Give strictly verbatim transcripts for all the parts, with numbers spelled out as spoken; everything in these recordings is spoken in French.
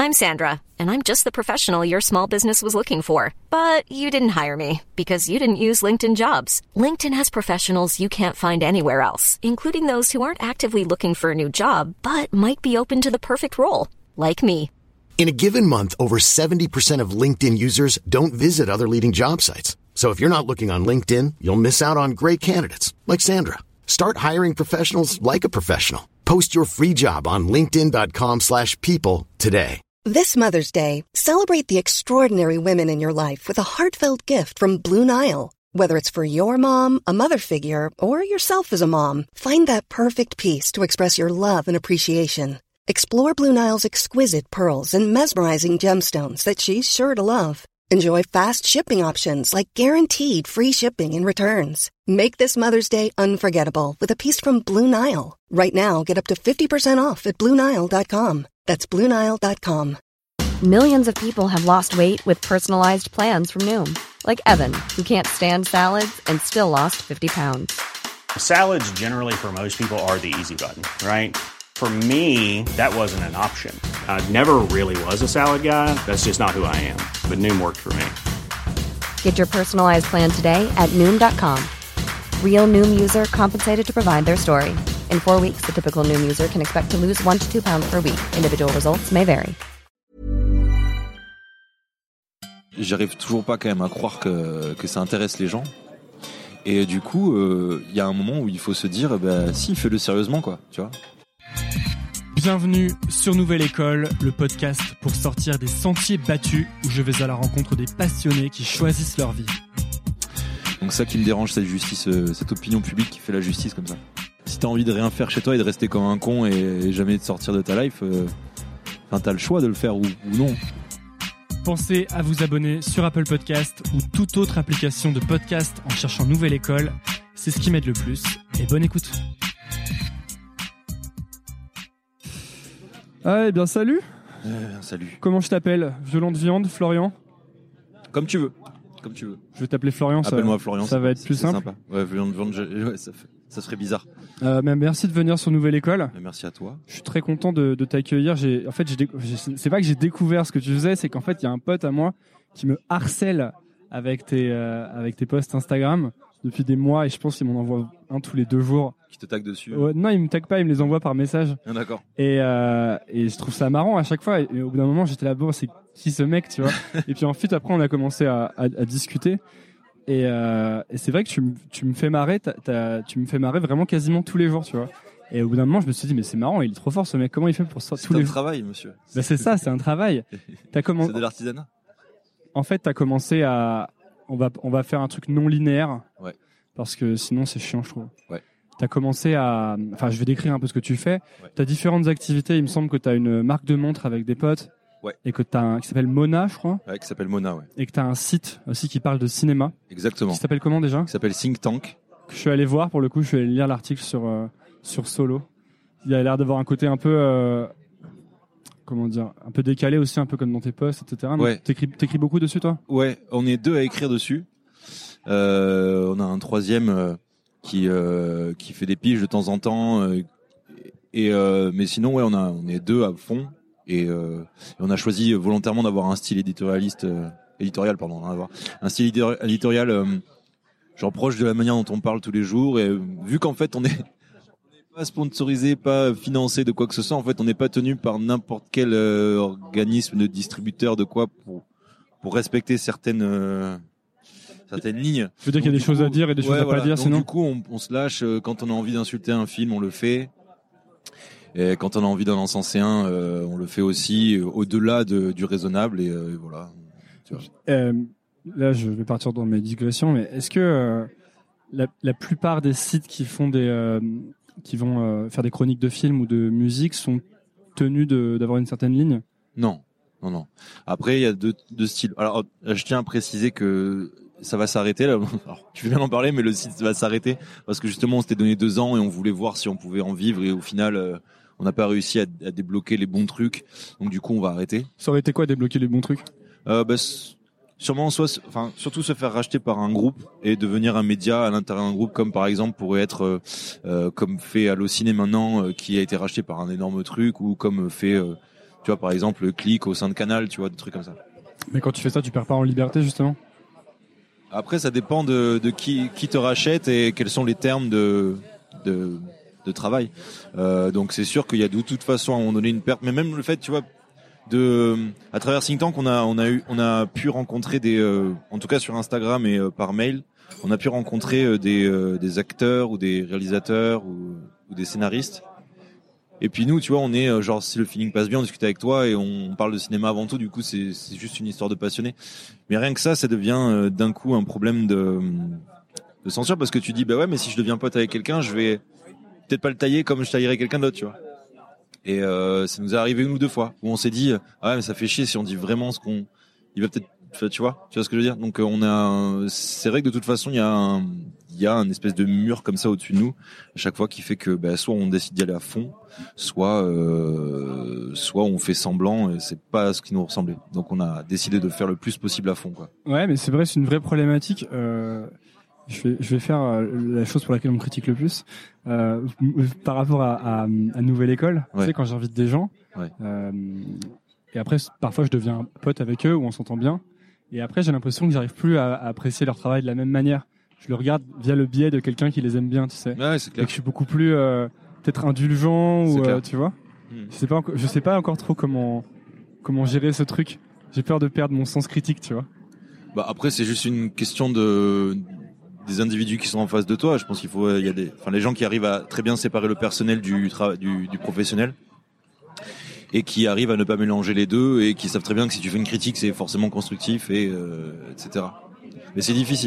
I'm Sandra, and I'm just the professional your small business was looking for. But you didn't hire me because you didn't use LinkedIn Jobs. LinkedIn has professionals you can't find anywhere else, including those who aren't actively looking for a new job, but might be open to the perfect role, like me. In a given month, over seventy percent of LinkedIn users don't visit other leading job sites. So if you're not looking on LinkedIn, you'll miss out on great candidates, like Sandra. Start hiring professionals like a professional. Post your free job on linkedin.com slash people today. This Mother's Day, celebrate the extraordinary women in your life with a heartfelt gift from Blue Nile. Whether it's for your mom, a mother figure, or yourself as a mom, find that perfect piece to express your love and appreciation. Explore Blue Nile's exquisite pearls and mesmerizing gemstones that she's sure to love. Enjoy fast shipping options like guaranteed free shipping and returns. Make this Mother's Day unforgettable with a piece from Blue Nile. Right now, get up to fifty percent off at blue nile dot com. That's blue nile dot com. Millions of people have lost weight with personalized plans from Noom. Like Evan, who can't stand salads and still lost fifty pounds. Salads generally for most people are the easy button, right? For me, that wasn't an option. I never really was a salad guy. That's just not who I am. But Noom worked for me. Get your personalized plan today at Noom dot com. Real Noom user compensated to provide their story. In four weeks, the typical Noom user can expect to lose one to two pounds per week. Individual results may vary. J'arrive toujours pas quand même à croire que, que ça intéresse les gens. Et du coup, il euh, y a un moment où il faut se dire, bah, si, fais-le sérieusement, quoi, tu vois. Bienvenue sur Nouvelle École, le podcast pour sortir des sentiers battus où je vais à la rencontre des passionnés qui choisissent leur vie. Donc ça qui me dérange, cette justice, cette opinion publique qui fait la justice comme ça. Si t'as envie de rien faire chez toi et de rester comme un con et jamais de sortir de ta life, euh, enfin t'as le choix de le faire ou, ou non. Pensez à vous abonner sur Apple Podcast ou toute autre application de podcast en cherchant Nouvelle École. C'est ce qui m'aide le plus. Et bonne écoute. Ah, eh bien, salut. Euh, salut. Comment je t'appelle ? Violente viande, Florian ? Comme tu veux. Comme tu veux. Je vais t'appeler Florian. Appelle-moi ça, Florian. Ça va être plus simple. Sympa. Ouais, violente viande, je... ouais, ça, fait... ça serait bizarre. Euh, mais merci de venir sur Nouvelle École. Mais merci à toi. Je suis très content de, de t'accueillir. J'ai, en fait, j'ai, j'ai, c'est pas que j'ai découvert ce que tu faisais, c'est qu'en fait, il y a un pote à moi qui me harcèle avec tes, euh, avec tes posts Instagram depuis des mois et je pense qu'il m'en envoie un tous les deux jours. Qui te tague dessus. Ouais, non, il me tague pas, il me les envoie par message. Ah, d'accord. Et, euh, et je trouve ça marrant à chaque fois. Et, et au bout d'un moment, j'étais là, bon, c'est qui ce mec, tu vois. Et puis ensuite, après, on a commencé à, à, à discuter. Et, euh, et c'est vrai que tu, tu me fais marrer, t'as, t'as, tu me fais marrer vraiment quasiment tous les jours, tu vois. Et au bout d'un moment, je me suis dit, mais c'est marrant, il est trop fort ce mec. Comment il fait pour ça tous les jours ? C'est un travail, monsieur. Bah, c'est ça, c'est un travail. T'as comment... C'est de l'artisanat. En fait, t'as commencé à, on va, on va faire un truc non linéaire. Ouais. Parce que sinon, c'est chiant, je trouve. Ouais. T'as commencé à, enfin, je vais décrire un peu ce que tu fais. Ouais. T'as différentes activités. Il me semble que t'as une marque de montre avec des potes. Ouais. Et que t'as un qui s'appelle Mona, je crois. Ouais, qui s'appelle Mona, ouais. Et que t'as un site aussi qui parle de cinéma. Exactement. Qui s'appelle comment déjà ? Qui s'appelle Think Tank. Que je suis allé voir pour le coup. Je suis allé lire l'article sur euh, sur Solo. Il a l'air d'avoir un côté un peu, euh, comment dire, un peu décalé aussi, un peu comme dans tes posts, et cetera. Ouais. T'écris, t'écris beaucoup dessus, toi ? Ouais, on est deux à écrire dessus. Euh, on a un troisième euh, qui euh, qui fait des piges de temps en temps. Euh, et euh, mais sinon, ouais, on a on est deux à fond. Et, euh, et on a choisi volontairement d'avoir un style éditorialiste, euh, éditorial, pardon, d'avoir un style éditorial euh, genre proche de la manière dont on parle tous les jours. Et euh, vu qu'en fait, on est pas sponsorisé, pas financé de quoi que ce soit. En fait, on n'est pas tenu par n'importe quel euh, organisme de distributeur de quoi pour pour respecter certaines euh, certaines lignes. Je veux dire qu'il y a des choses à dire et des choses à pas dire, sinon. Du coup, on, on se lâche euh, quand on a envie d'insulter un film, on le fait. Et quand on a envie d'en encenser un, euh, on le fait aussi euh, au-delà de, du raisonnable et, euh, et voilà. Tu vois. Euh, là, je vais partir dans mes digressions, mais est-ce que euh, la, la plupart des sites qui font des euh, qui vont euh, faire des chroniques de films ou de musique sont tenus de, d'avoir une certaine ligne ? Non, non, non. Après, il y a deux, deux styles. Alors, je tiens à préciser que ça va s'arrêter là. Alors, tu veux bien en parler, mais le site va s'arrêter parce que justement, on s'était donné deux ans et on voulait voir si on pouvait en vivre et au final, euh, on n'a pas réussi à, à débloquer les bons trucs. Donc du coup, on va arrêter. Ça aurait été quoi débloquer les bons trucs ? euh, bah, Sûrement, soit, enfin, surtout se faire racheter par un groupe et devenir un média à l'intérieur d'un groupe, comme par exemple pourrait être, euh, euh, comme fait Allociné maintenant, euh, qui a été racheté par un énorme truc, ou comme fait euh, Tu vois, par exemple, clic au sein de Canal, tu vois, des trucs comme ça. Mais quand tu fais ça, tu perds pas en liberté, justement? Après, ça dépend de, de qui, qui te rachète et quels sont les termes de, de, de travail. Euh, donc, c'est sûr qu'il y a de toute façon à un moment donné une perte. Mais même le fait, tu vois, de, à travers Think Tank, on a, on a eu, on a pu rencontrer des, euh, en tout cas sur Instagram et euh, par mail, on a pu rencontrer euh, des, euh, des acteurs ou des réalisateurs ou, ou des scénaristes. Et puis nous, tu vois, on est euh, genre si le feeling passe bien, on discute avec toi et on parle de cinéma avant tout. Du coup, c'est, c'est juste une histoire de passionnés. Mais rien que ça, ça devient euh, d'un coup un problème de, de censure parce que tu dis bah ouais, mais si je deviens pote avec quelqu'un, je vais peut-être pas le tailler comme je taillerais quelqu'un d'autre, tu vois. Et euh, ça nous est arrivé une ou deux fois où on s'est dit ah ouais, mais ça fait chier si on dit vraiment ce qu'on, il va peut-être, tu vois, tu vois ce que je veux dire. Donc on a, c'est vrai que de toute façon il y a un, il y a un espèce de mur comme ça au-dessus de nous à chaque fois qui fait que bah, soit on décide d'y aller à fond, soit euh, soit on fait semblant et c'est pas ce qui nous ressemblait. Donc on a décidé de faire le plus possible à fond, quoi. Ouais, mais c'est vrai, c'est une vraie problématique. Euh, je vais je vais faire euh, la chose pour laquelle on me critique le plus euh, par rapport à, à, à Nouvelle École. Ouais. Tu sais, quand j'invite des gens Ouais. euh, et après parfois je deviens pote avec eux ou on s'entend bien et après j'ai l'impression que j'arrive plus à, à apprécier leur travail de la même manière. Je le regarde via le biais de quelqu'un qui les aime bien, tu sais. Ouais, c'est clair. Et que je suis beaucoup plus euh, peut-être indulgent ou euh, tu vois. Hmm. Je sais pas encore, je sais pas encore trop comment comment gérer ce truc. J'ai peur de perdre mon sens critique, tu vois. Bah après c'est juste une question de des individus qui sont en face de toi. Je pense qu'il faut, il y a des, enfin les gens qui arrivent à très bien séparer le personnel du tra- du, du professionnel et qui arrivent à ne pas mélanger les deux et qui savent très bien que si tu fais une critique c'est forcément constructif et euh, et cetera. Mais c'est difficile.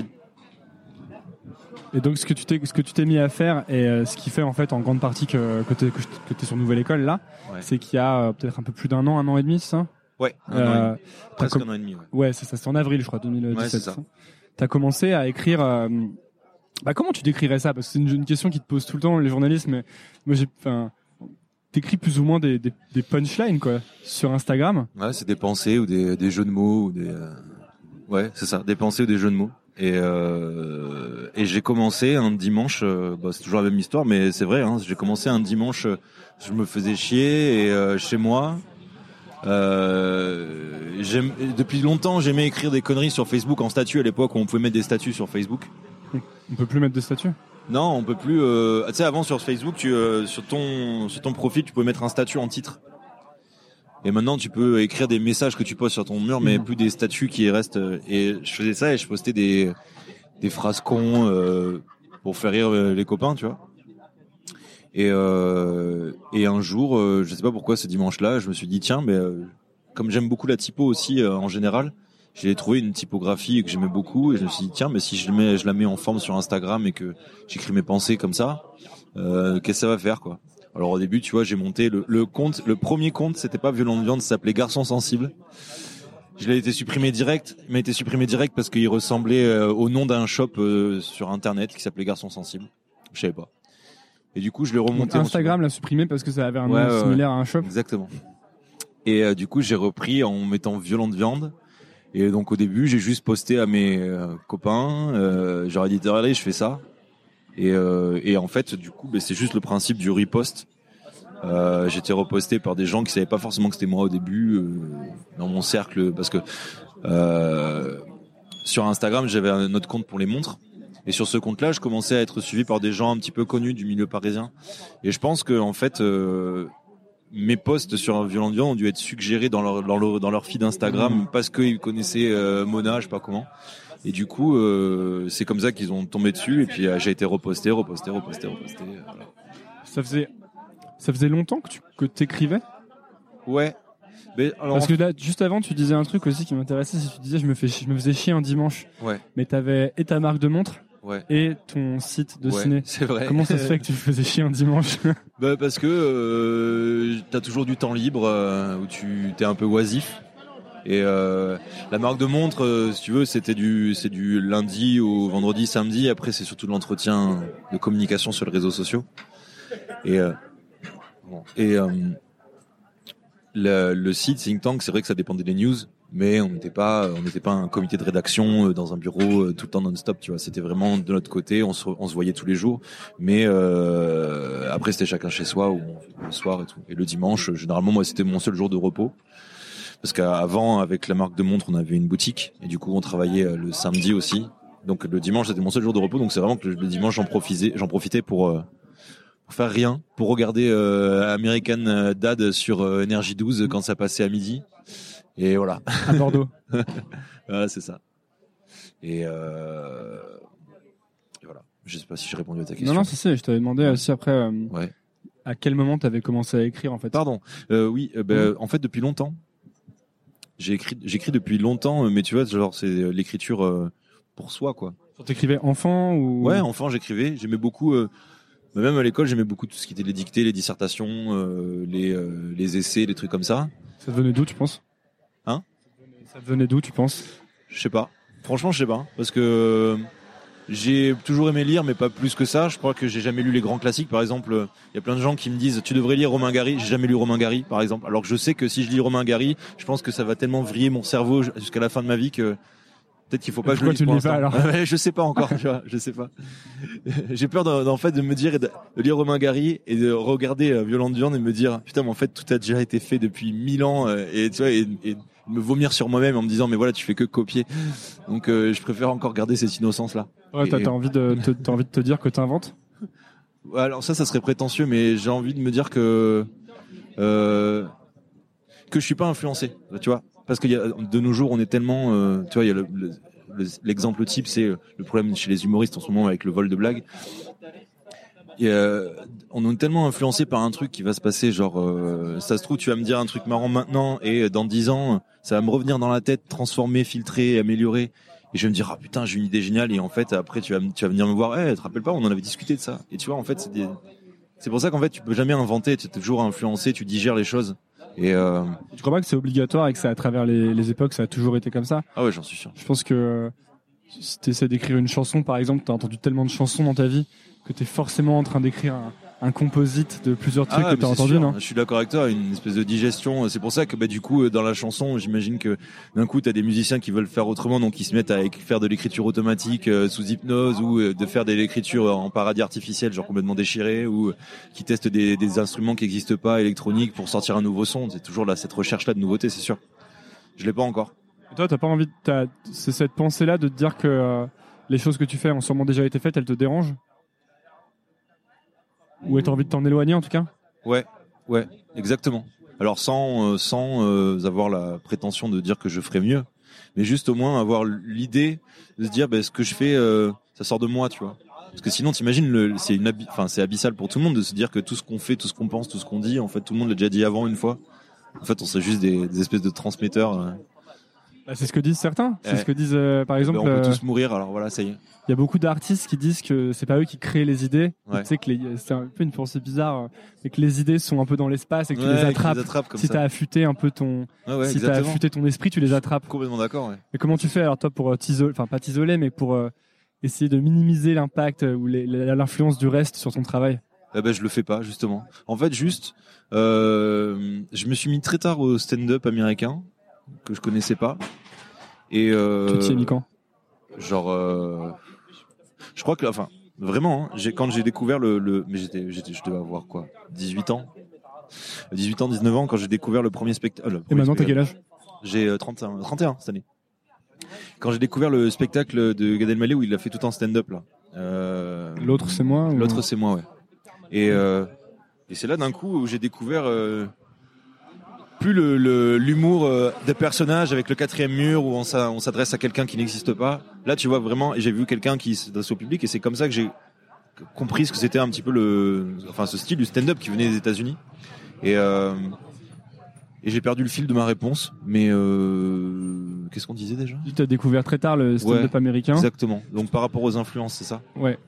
Et donc ce que tu t'es ce que tu t'es mis à faire et euh, ce qui fait en fait en grande partie que que t'es que, que t'es sur Nouvelle École là, Ouais. c'est qu'il y a euh, peut-être un peu plus d'un an, un an et demi, c'est ça. Ouais. Un Euh, an et demi. t'as Presque com- un an et demi. Ouais. Ouais, c'est ça. C'est en avril, je crois, deux mille dix-sept. Ouais, c'est ça. T'as commencé à écrire. Euh, bah comment tu décrirais ça? Parce que c'est une, une question qui te pose tout le temps les journalistes. Mais moi j'ai, enfin, t'écris plus ou moins des, des, des punchlines quoi sur Instagram. Ouais, c'est des pensées ou des, des jeux de mots ou des. Euh... Ouais, c'est ça, des pensées ou des jeux de mots. Et euh, et j'ai commencé un dimanche. Euh, bah, c'est toujours la même histoire, mais c'est vrai. Hein, j'ai commencé un dimanche. Euh, je me faisais chier et euh, chez moi. Euh, j'aime, depuis longtemps, j'aimais écrire des conneries sur Facebook en statut à l'époque où on pouvait mettre des statuts sur Facebook. On peut plus mettre de statut. Non, on peut plus. Euh, tu sais, avant sur Facebook, tu, euh, sur ton sur ton profil, tu pouvais mettre un statut en titre. Et maintenant, tu peux écrire des messages que tu postes sur ton mur, mais mmh. plus des statuts qui restent. Et je faisais ça et je postais des des phrases cons euh, pour faire rire les copains, tu vois. Et euh, et un jour, euh, je sais pas pourquoi ce dimanche-là, je me suis dit tiens, mais euh, comme j'aime beaucoup la typo aussi euh, en général, j'ai trouvé une typographie que j'aimais beaucoup et je me suis dit tiens, mais si je mets, je la mets en forme sur Instagram et que j'écris mes pensées comme ça, euh, qu'est-ce que ça va faire quoi? Alors au début, tu vois, j'ai monté le, le compte, le premier compte, c'était pas Violent de Viande, ça s'appelait Garçon Sensible. Je l'ai été supprimé direct, il m'a été supprimé direct parce qu'il ressemblait euh, au nom d'un shop euh, sur internet qui s'appelait Garçon Sensible. Je savais pas. Et du coup, je l'ai remonté. Donc Instagram l'a supprimé parce que ça avait un ouais, nom ouais, similaire ouais. à un shop. Exactement. Et euh, du coup, j'ai repris en mettant Violent de Viande. Et donc au début, j'ai juste posté à mes euh, copains. Euh, j'aurais dit allez, je fais ça. Et, euh, et en fait, du coup, bah, c'est juste le principe du repost. Euh, j'étais reposté par des gens qui savaient pas forcément que c'était moi au début euh, dans mon cercle, parce que euh, sur Instagram, j'avais un autre compte pour les montres. Et sur ce compte-là, je commençais à être suivi par des gens un petit peu connus du milieu parisien. Et je pense que en fait, euh, mes posts sur Violent de Viande ont dû être suggérés dans leur dans leur, dans leur feed Instagram mmh. parce qu'ils connaissaient euh, Mona, je sais pas comment. Et du coup, euh, c'est comme ça qu'ils ont tombé dessus. Et puis euh, j'ai été reposté, reposté, reposté, reposté. Voilà. Ça faisait ça faisait longtemps que tu que t'écrivais. Ouais. Mais alors, parce que là, juste avant, tu disais un truc aussi qui m'intéressait. C'est que tu disais, je me fais, je me faisais chier un dimanche. Ouais. Mais t'avais et ta marque de montre. Ouais. Et ton site de ouais, ciné. C'est vrai. Comment ça se fait que tu faisais chier un dimanche? Bah parce que euh, t'as toujours du temps libre euh, où tu t'es un peu oisif. Et euh, la marque de montre, euh, si tu veux, c'était du c'est du lundi au vendredi, samedi. Après, c'est surtout de l'entretien de communication sur les réseaux sociaux. Et euh, bon, et euh, le, le site Think Tank, c'est vrai que ça dépendait des news. mais on n'était pas, on n'était pas un comité de rédaction dans un bureau tout le temps non-stop, tu vois. C'était vraiment de notre côté, on se, on se voyait tous les jours, mais euh, après c'était chacun chez soi ou le soir et tout. Et le dimanche, généralement, moi, c'était mon seul jour de repos. Parce qu'avant, avec la marque de montres, on avait une boutique et du coup, on travaillait le samedi aussi. Donc le dimanche, c'était mon seul jour de repos. Donc c'est vraiment que le dimanche, j'en profitais, j'en profitais pour, euh, pour faire rien, pour regarder euh, American Dad sur euh, Énergie douze quand ça passait à midi. Et voilà. À Bordeaux. Voilà, c'est ça. Et, euh... et voilà. Je sais pas si j'ai répondu à ta question. Non, non, c'est ça. Je t'avais demandé aussi après. Euh, ouais. À quel moment t'avais commencé à écrire en fait? Pardon. Euh, oui. Euh, ben, mmh. En fait, depuis longtemps. J'ai écrit, j'écris depuis longtemps, mais tu vois, genre c'est l'écriture euh, pour soi, quoi. T'écrivais enfant ou? Ouais, enfant, j'écrivais. J'aimais beaucoup, euh, même à l'école, j'aimais beaucoup tout ce qui était les dictées, les dissertations, euh, les euh, les essais, les trucs comme ça. Ça te venait d'où, tu penses? Hein? Ça te venait d'où, tu penses? Je sais pas. Franchement, je sais pas, parce que j'ai toujours aimé lire, mais pas plus que ça. Je crois que j'ai jamais lu les grands classiques. Par exemple, il y a plein de gens qui me disent tu devrais lire Romain Gary. J'ai jamais lu Romain Gary, par exemple. Alors que je sais que si je lis Romain Gary, je pense que ça va tellement vriller mon cerveau jusqu'à la fin de ma vie que peut-être qu'il faut pas que je le lise. Pourquoi tu pour le lis pas alors? Je sais pas encore. Tu vois, je sais pas. J'ai peur d'en, en fait de me dire de, de lire Romain Gary et de regarder euh, Violente Viande et de me dire putain, mais en fait tout a déjà été fait depuis mille ans euh, et tu vois et, et me vomir sur moi-même en me disant mais voilà tu fais que copier. Donc euh, je préfère encore garder cette innocence là. Ouais, t'as, t'as envie de te, t'as envie de te dire que t'inventes? Alors ça ça serait prétentieux, mais j'ai envie de me dire que euh, que je suis pas influencé, tu vois, parce qu'il y a de nos jours on est tellement euh, tu vois il y a le, le, le, l'exemple type c'est le problème chez les humoristes en ce moment avec le vol de blagues. Et euh, on est tellement influencé par un truc qui va se passer, genre euh, ça se trouve tu vas me dire un truc marrant maintenant et dans dix ans ça va me revenir dans la tête, transformer, filtrer, améliorer, et je vais me dire ah putain j'ai une idée géniale, et en fait après tu vas tu vas venir me voir, eh hey, te rappelles pas on en avait discuté de ça, et tu vois en fait c'est des... c'est pour ça qu'en fait tu peux jamais inventer, tu es toujours influencé, tu digères les choses. Et euh... tu crois pas que c'est obligatoire et que c'est à travers les, les époques ça a toujours été comme ça? Ah ouais, j'en suis sûr. Je pense que si tu essaies d'écrire une chanson par exemple, t'as entendu tellement de chansons dans ta vie que t'es forcément en train d'écrire un, un composite de plusieurs trucs ah, que t'as entendu, sûr. non? Je suis d'accord avec toi, une espèce de digestion. C'est pour ça que bah du coup dans la chanson, j'imagine que d'un coup t'as des musiciens qui veulent faire autrement, donc ils se mettent à faire de l'écriture automatique euh, sous hypnose, ou euh, de faire de l'écriture en paradis artificiel, genre complètement déchiré, ou euh, qui testent des, des instruments qui n'existent pas, électroniques, pour sortir un nouveau son. C'est toujours là cette recherche là de nouveauté, c'est sûr. Je l'ai pas encore. Et toi, t'as pas envie de, t'as, c'est cette pensée là de te dire que euh, les choses que tu fais ont sûrement déjà été faites, elles te dérangent? Ou t'as envie de t'en éloigner en tout cas? Ouais, ouais, exactement. Alors sans euh, sans euh, avoir la prétention de dire que je ferais mieux, mais juste au moins avoir l'idée de se dire bah, ce que je fais, euh, ça sort de moi, tu vois. Parce que sinon, t'imagines, le, c'est une, enfin c'est abyssal pour tout le monde de se dire que tout ce qu'on fait, tout ce qu'on pense, tout ce qu'on dit, en fait, tout le monde l'a déjà dit avant une fois. En fait, on serait juste des, des espèces de transmetteurs. Euh. Bah, c'est ce que disent certains. C'est ouais. ce que disent, euh, par exemple. Bah, on peut euh... tous mourir. Alors voilà, ça y est. Il y a beaucoup d'artistes qui disent que c'est pas eux qui créent les idées. Ouais. Tu sais que les, c'est un peu une pensée bizarre, mais que les idées sont un peu dans l'espace et que ouais, tu les attrapes. Les attrapes comme si ça. t'as affûté un peu ton, ouais, ouais, si t'as affûté ton esprit, tu les attrapes. Complètement d'accord. Ouais. Et comment tu fais alors toi pour t'isoler, enfin pas t'isoler, mais pour euh, essayer de minimiser l'impact ou les, l'influence du reste sur ton travail? Eh ben je le fais pas justement. En fait, juste, euh, je me suis mis très tard au stand-up américain que je connaissais pas. Et euh, tu t'y es mis quand? Genre, euh, je crois que, enfin, vraiment, hein, j'ai, quand j'ai découvert le, le mais j'étais, j'étais, je devais avoir quoi, dix-huit ans, dix-huit ans, dix-neuf ans, quand j'ai découvert le premier spectacle. Euh, et maintenant, t'as quel âge? J'ai euh, trente et un, trente et un cette année. Quand j'ai découvert le spectacle de Gad Elmaleh où il a fait tout en stand-up là. Euh, l'autre c'est moi. Ou... L'autre c'est moi, ouais. Et euh, et c'est là d'un coup où j'ai découvert. Euh, plus le, le l'humour euh, des personnages avec le quatrième mur où on, s'a, on s'adresse à quelqu'un qui n'existe pas. Là, tu vois vraiment, et j'ai vu quelqu'un qui s'adresse au public, et c'est comme ça que j'ai compris ce que c'était un petit peu le, enfin ce style du stand-up qui venait des États-Unis. Et euh, et j'ai perdu le fil de ma réponse. Mais euh, qu'est-ce qu'on disait déjà? Tu as découvert très tard le stand-up ouais, américain. Exactement. Donc par rapport aux influences, c'est ça? Ouais.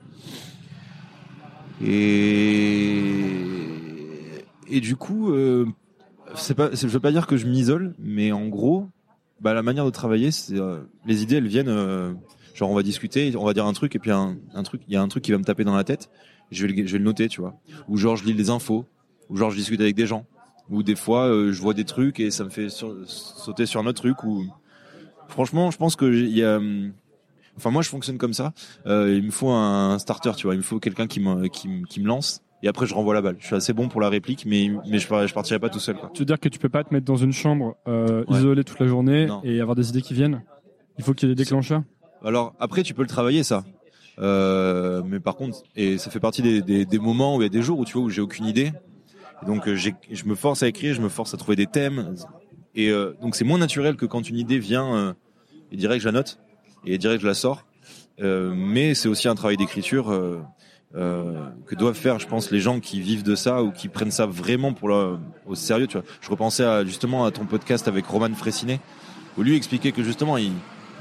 Et et du coup. Euh, C'est pas, c'est, je veux pas dire que je m'isole, mais en gros, bah la manière de travailler, c'est euh, les idées, elles viennent, euh, genre on va discuter, on va dire un truc et puis un, un truc, il y a un truc qui va me taper dans la tête, je vais le, je vais le noter, tu vois. Ou genre je lis les infos, ou genre je discute avec des gens, Ou des fois, euh, je vois des trucs et ça me fait sur, sauter sur un autre truc. Ou franchement, je pense que il y a. Enfin, moi, je fonctionne comme ça. Euh, il me faut un starter, tu vois. Il me faut quelqu'un qui me qui, me- qui me lance. Et après, je renvoie la balle. Je suis assez bon pour la réplique, mais mais je je partirai pas tout seul, quoi. Tu veux dire que tu peux pas te mettre dans une chambre euh, Ouais. isolée toute la journée Non. et avoir des idées qui viennent. Il faut qu'il y ait des déclencheurs. Alors après, tu peux le travailler, ça. Euh, mais par contre, et ça fait partie des, des, des moments où il y a des jours où tu vois où j'ai aucune idée. Et donc euh, j'ai, je me force à écrire, je me force à trouver des thèmes. Et euh, donc c'est moins naturel que quand une idée vient euh, et direct je la note et direct je la sors. Euh, mais c'est aussi un travail d'écriture euh, euh, que doivent faire, je pense, les gens qui vivent de ça ou qui prennent ça vraiment pour le, au sérieux. Tu vois, je repensais à, justement à ton podcast avec Roman Fressinet où lui expliquait que justement il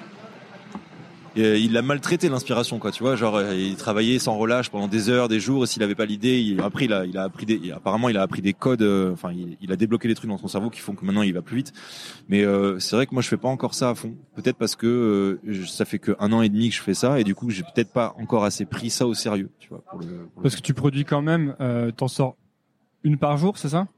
Et il a maltraité l'inspiration, quoi, tu vois, genre il travaillait sans relâche pendant des heures, des jours, et s'il avait pas l'idée, il, après il a, il a appris des, apparemment il a appris des codes, euh, enfin il, il a débloqué des trucs dans son cerveau qui font que maintenant il va plus vite. Mais euh, c'est vrai que moi je fais pas encore ça à fond, peut-être parce que euh, je- ça fait que un an et demi que je fais ça, et du coup j'ai peut-être pas encore assez pris ça au sérieux, tu vois, pour le. Pour le Parce que tu produis quand même, euh, t'en sors une par jour, c'est ça?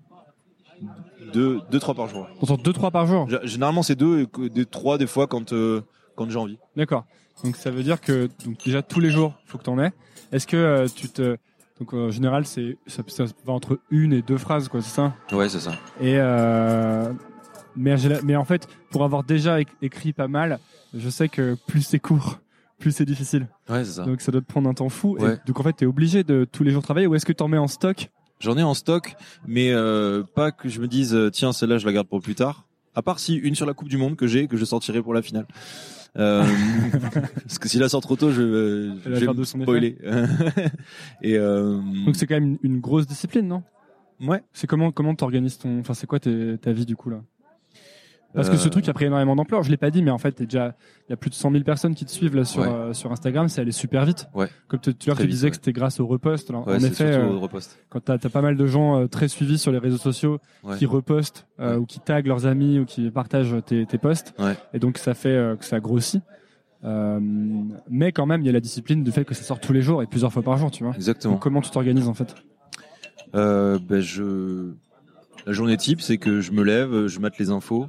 deux, deux, trois par jour. T'en sors deux, trois par jour. G- Généralement c'est deux, et que- des trois des fois quand euh, quand j'ai envie. D'accord. Donc ça veut dire que donc déjà tous les jours, faut que t'en aies. Est-ce que euh, tu te donc euh, en général c'est ça, ça va entre une et deux phrases, quoi, c'est ça? Ouais, c'est ça. Et euh, mais j'ai la- mais en fait pour avoir déjà éc- écrit pas mal, je sais que plus c'est court, plus c'est difficile. Ouais, c'est ça. Donc ça doit te prendre un temps fou. Ouais. Et donc en fait t'es obligé de tous les jours travailler, ou est-ce que t'en mets en stock? J'en ai en stock, mais euh, pas que je me dise euh, tiens celle-là je la garde pour plus tard. À part si une sur la Coupe du Monde que j'ai que je sortirai pour la finale. Euh, parce que si la sort trop tôt, je, euh, Elle va je vais faire me de son spoiler. Et euh, Donc c'est quand même une, une grosse discipline, non? ouais. C'est comment comment t'organises ton, enfin c'est quoi tes, ta vie du coup là? Parce que Euh, ce truc a pris énormément d'ampleur. Je l'ai pas dit, mais en fait, t'es déjà, il y a plus de cent mille personnes qui te suivent là sur Ouais. euh, sur Instagram. C'est allé super vite. Ouais. Comme tu tu Très tu vite, disais ouais. que c'était grâce au repost. Alors, Ouais, en c'est effet, surtout euh, au repost. quand t'as as pas mal de gens euh, très suivis sur les réseaux sociaux Ouais. qui repostent euh, Ouais. ou qui taguent leurs amis ou qui partagent tes tes posts, Ouais. et donc ça fait euh, que ça grossit. Euh, mais quand même, il y a la discipline du fait que ça sort tous les jours et plusieurs fois par jour, tu vois. Exactement. Donc, comment tu t'organises en fait? Euh, ben je la journée type, c'est que je me lève, je mate les infos,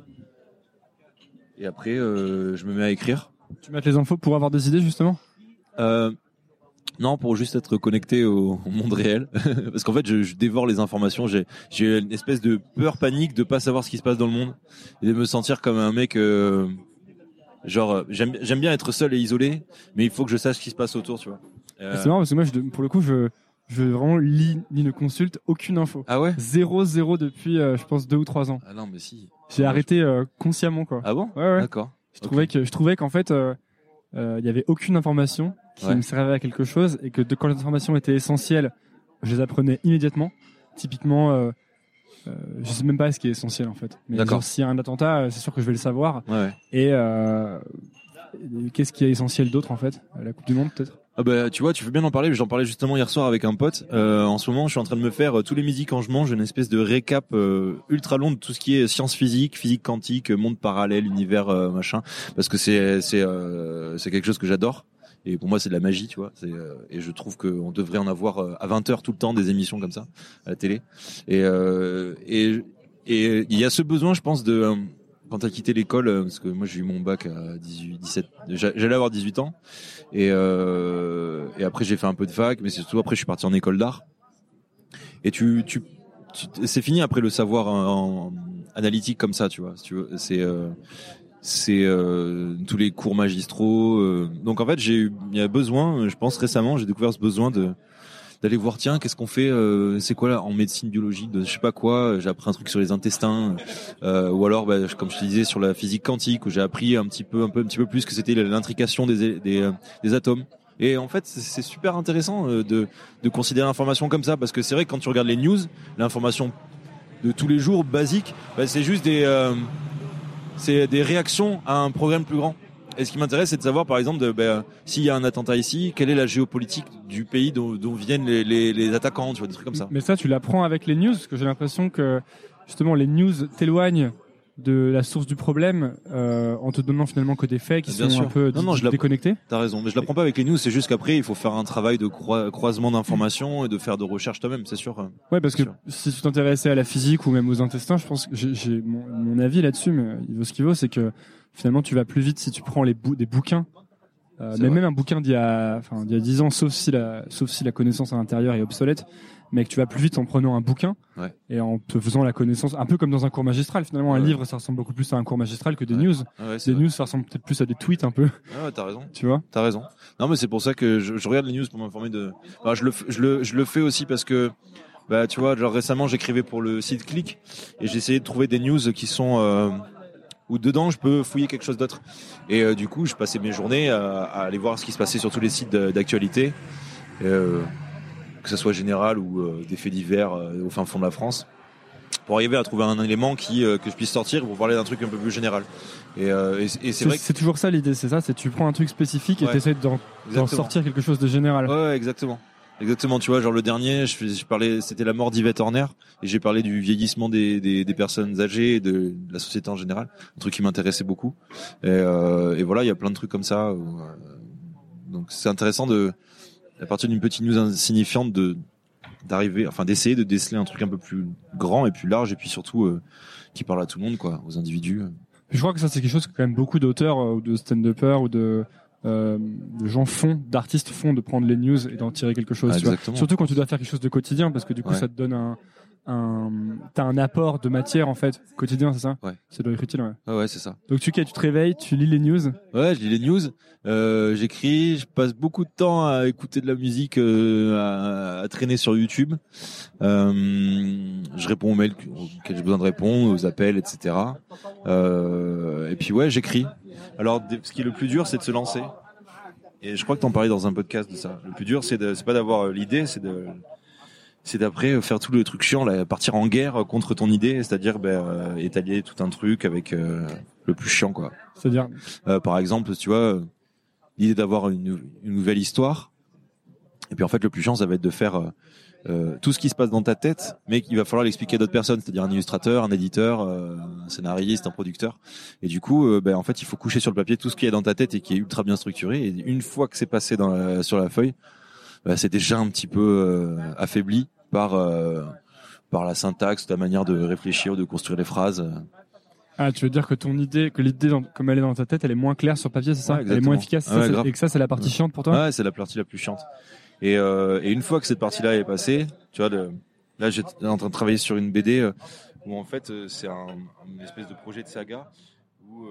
et après euh, je me mets à écrire. Tu mets les infos pour avoir des idées justement? Euh, non, pour juste être connecté au, au monde réel, parce qu'en fait, je, je dévore les informations. J'ai, j'ai une espèce de peur, panique de pas savoir ce qui se passe dans le monde et de me sentir comme un mec. Euh, genre, euh, j'aime, j'aime bien être seul et isolé, mais il faut que je sache ce qui se passe autour, tu vois. Euh, C'est marrant parce que moi, je, pour le coup, je je vraiment lis ni ne consulte aucune info. Ah ouais. Zéro zéro depuis, euh, je pense deux ou trois ans. Ah non, mais si. J'ai arrêté euh, consciemment quoi. Ah bon. Ouais ouais. D'accord. Je trouvais que je trouvais qu'en fait, euh, euh, il y avait aucune information qui Ouais. me servait à quelque chose, et que de, quand les informations étaient essentielles, je les apprenais immédiatement. Typiquement, euh, euh, je sais même pas ce qui est essentiel en fait. Mais D'accord. genre, s'il y a un attentat, euh, c'est sûr que je vais le savoir. Ouais. ouais. Et, euh, et qu'est-ce qui est essentiel d'autre en fait? La Coupe du Monde peut-être? Ah bah tu vois, tu veux bien en parler. J'en parlais justement hier soir avec un pote. Euh, en ce moment, je suis en train de me faire euh, tous les midis quand je mange une espèce de récap euh, ultra long de tout ce qui est sciences physiques, physique quantique, monde parallèle, univers euh, machin, parce que c'est c'est euh, c'est quelque chose que j'adore. Et pour moi, c'est de la magie, tu vois. C'est euh, et je trouve qu'on devrait en avoir euh, à vingt heures tout le temps des émissions comme ça à la télé. Et euh, et et il y a ce besoin, je pense, de euh, quand t'as quitté l'école, euh, parce que moi j'ai eu mon bac à dix-huit, dix-sept, j'a- j'allais avoir dix-huit ans, et euh, et après j'ai fait un peu de fac, mais c'est surtout après je suis parti en école d'art. Et tu tu, tu c'est fini après le savoir en, en analytique comme ça, tu vois. Si tu veux, c'est euh, c'est euh, tous les cours magistraux. Euh, donc en fait j'ai eu, il y a besoin, je pense récemment j'ai découvert ce besoin de d'aller voir tiens qu'est-ce qu'on fait, euh, c'est quoi là en médecine biologique, de je sais pas quoi, j'ai appris un truc sur les intestins, euh, ou alors bah, comme je te disais sur la physique quantique où j'ai appris un petit peu un peu un petit peu plus que c'était l'intrication des des, euh, des atomes. Et en fait c'est, c'est super intéressant euh, de de considérer l'information comme ça, parce que c'est vrai que quand tu regardes les news, l'information de tous les jours basique, bah, c'est juste des euh, c'est des réactions à un problème plus grand. Et ce qui m'intéresse, c'est de savoir, par exemple, de, ben, s'il y a un attentat ici, quelle est la géopolitique du pays dont, dont viennent les, les, les attaquants, tu vois, des trucs comme ça. Mais ça, tu l'apprends avec les news, parce que j'ai l'impression que justement les news t'éloignent de la source du problème euh, en te donnant finalement que des faits qui Bien sont sûr. un peu non, non, d- je la... déconnectés. T'as raison, mais je la prends pas avec les news. C'est juste qu'après, il faut faire un travail de croi... croisement d'informations et de faire de recherche toi-même, c'est sûr. Ouais, parce que sûr. si tu t'intéressais à la physique ou même aux intestins, je pense que j'ai, j'ai mon, mon avis là-dessus, mais il vaut ce qu'il vaut, c'est que finalement tu vas plus vite si tu prends les bou- des bouquins. Euh, mais vrai. même un bouquin d'il y a, enfin, d'il y a dix ans, sauf si la, sauf si la connaissance à l'intérieur est obsolète, mais que tu vas plus vite en prenant un bouquin Ouais. et en te faisant la connaissance, un peu comme dans un cours magistral. Finalement, un Ouais. livre, ça ressemble beaucoup plus à un cours magistral que des Ouais. news. Ah ouais, c'est Des vrai. news, ça ressemble peut-être plus à des tweets un peu, Ah ouais, t'as raison. tu vois. T'as raison. Non, mais c'est pour ça que je, je regarde les news pour m'informer de. Enfin, je le, f- je le, je le fais aussi parce que, bah, tu vois, genre récemment, j'écrivais pour le site Click et j'essayais de trouver des news qui sont euh, où dedans je peux fouiller quelque chose d'autre. Et euh, du coup, je passais mes journées à, à aller voir ce qui se passait sur tous les sites de- d'actualité, euh, que ce soit général ou euh, des faits divers euh, au fin fond de la France, pour arriver à trouver un élément qui euh, que je puisse sortir pour parler d'un truc un peu plus général. Et, euh, et, et c'est C'est, vrai que c'est toujours ça l'idée, c'est ça, c'est tu prends un truc spécifique et Ouais. t'essayes d'en, d'en Exactement. sortir quelque chose de général. Ouais, ouais, exactement. Exactement, tu vois, genre le dernier, je, fais- je parlais, c'était la mort d'Yvette Horner, et j'ai parlé du vieillissement des, des, des personnes âgées et de, de la société en général, un truc qui m'intéressait beaucoup. Et, euh, et voilà, il y a plein de trucs comme ça. Où, euh, donc c'est intéressant de, à partir d'une petite news insignifiante, de d'arriver, enfin d'essayer de déceler un truc un peu plus grand et plus large, et puis surtout euh, qui parle à tout le monde, quoi, aux individus. Je crois que ça c'est quelque chose que quand même beaucoup d'auteurs euh, ou de stand-uppers ou de, euh, de gens font, d'artistes font, de prendre les news et d'en tirer quelque chose. Ah, tu vois. exactement. Surtout quand tu dois faire quelque chose de quotidien, parce que du coup Ouais. ça te donne un, un t'as un apport de matière en fait quotidien, c'est ça. Ouais. Ça doit être utile. Ouais. Ouais, ouais, c'est ça. Donc tu tu te réveilles, tu lis les news. Ouais, je lis les news, euh, j'écris, je passe beaucoup de temps à écouter de la musique, euh, à, à traîner sur YouTube. Euh, je réponds aux mails auxquels j'ai besoin de répondre, aux appels, et cetera. Euh, et puis ouais, j'écris. Alors, ce qui est le plus dur, c'est de se lancer. Et je crois que t'en parlais dans un podcast de ça. Le plus dur, c'est de, c'est pas d'avoir l'idée, c'est de, c'est d'après faire tout le truc chiant, là, partir en guerre contre ton idée, c'est-à-dire ben, euh, étaler tout un truc avec euh, le plus chiant, quoi. C'est-à-dire, Euh, par exemple, tu vois, euh, l'idée d'avoir une, une nouvelle histoire. Et puis en fait, le plus chiant, ça va être de faire euh, euh, tout ce qui se passe dans ta tête, mais qu'il va falloir l'expliquer à d'autres personnes, c'est-à-dire un illustrateur, un éditeur, euh, un scénariste, un producteur. Et du coup, euh, ben, en fait, il faut coucher sur le papier tout ce qu'il y a dans ta tête et qui est ultra bien structuré. Et une fois que c'est passé dans la, sur la feuille, ben, c'est déjà un petit peu euh, affaibli par euh, par la syntaxe, ta manière de réfléchir, de construire les phrases. ah, tu veux dire que ton idée, que l'idée dans- comme elle est dans ta tête, elle est moins claire sur papier, c'est ça. Ouais, Elle est moins exactement. efficace, Ah ça, ouais, c'est- grave. et que ça c'est la partie chiante pour toi. Ouais, c'est la partie la plus chiante. Et, euh, et une fois que cette partie-là est passée, tu vois, le, là j'étais en train de travailler sur une B D euh, où en fait euh, c'est un, une espèce de projet de saga où euh,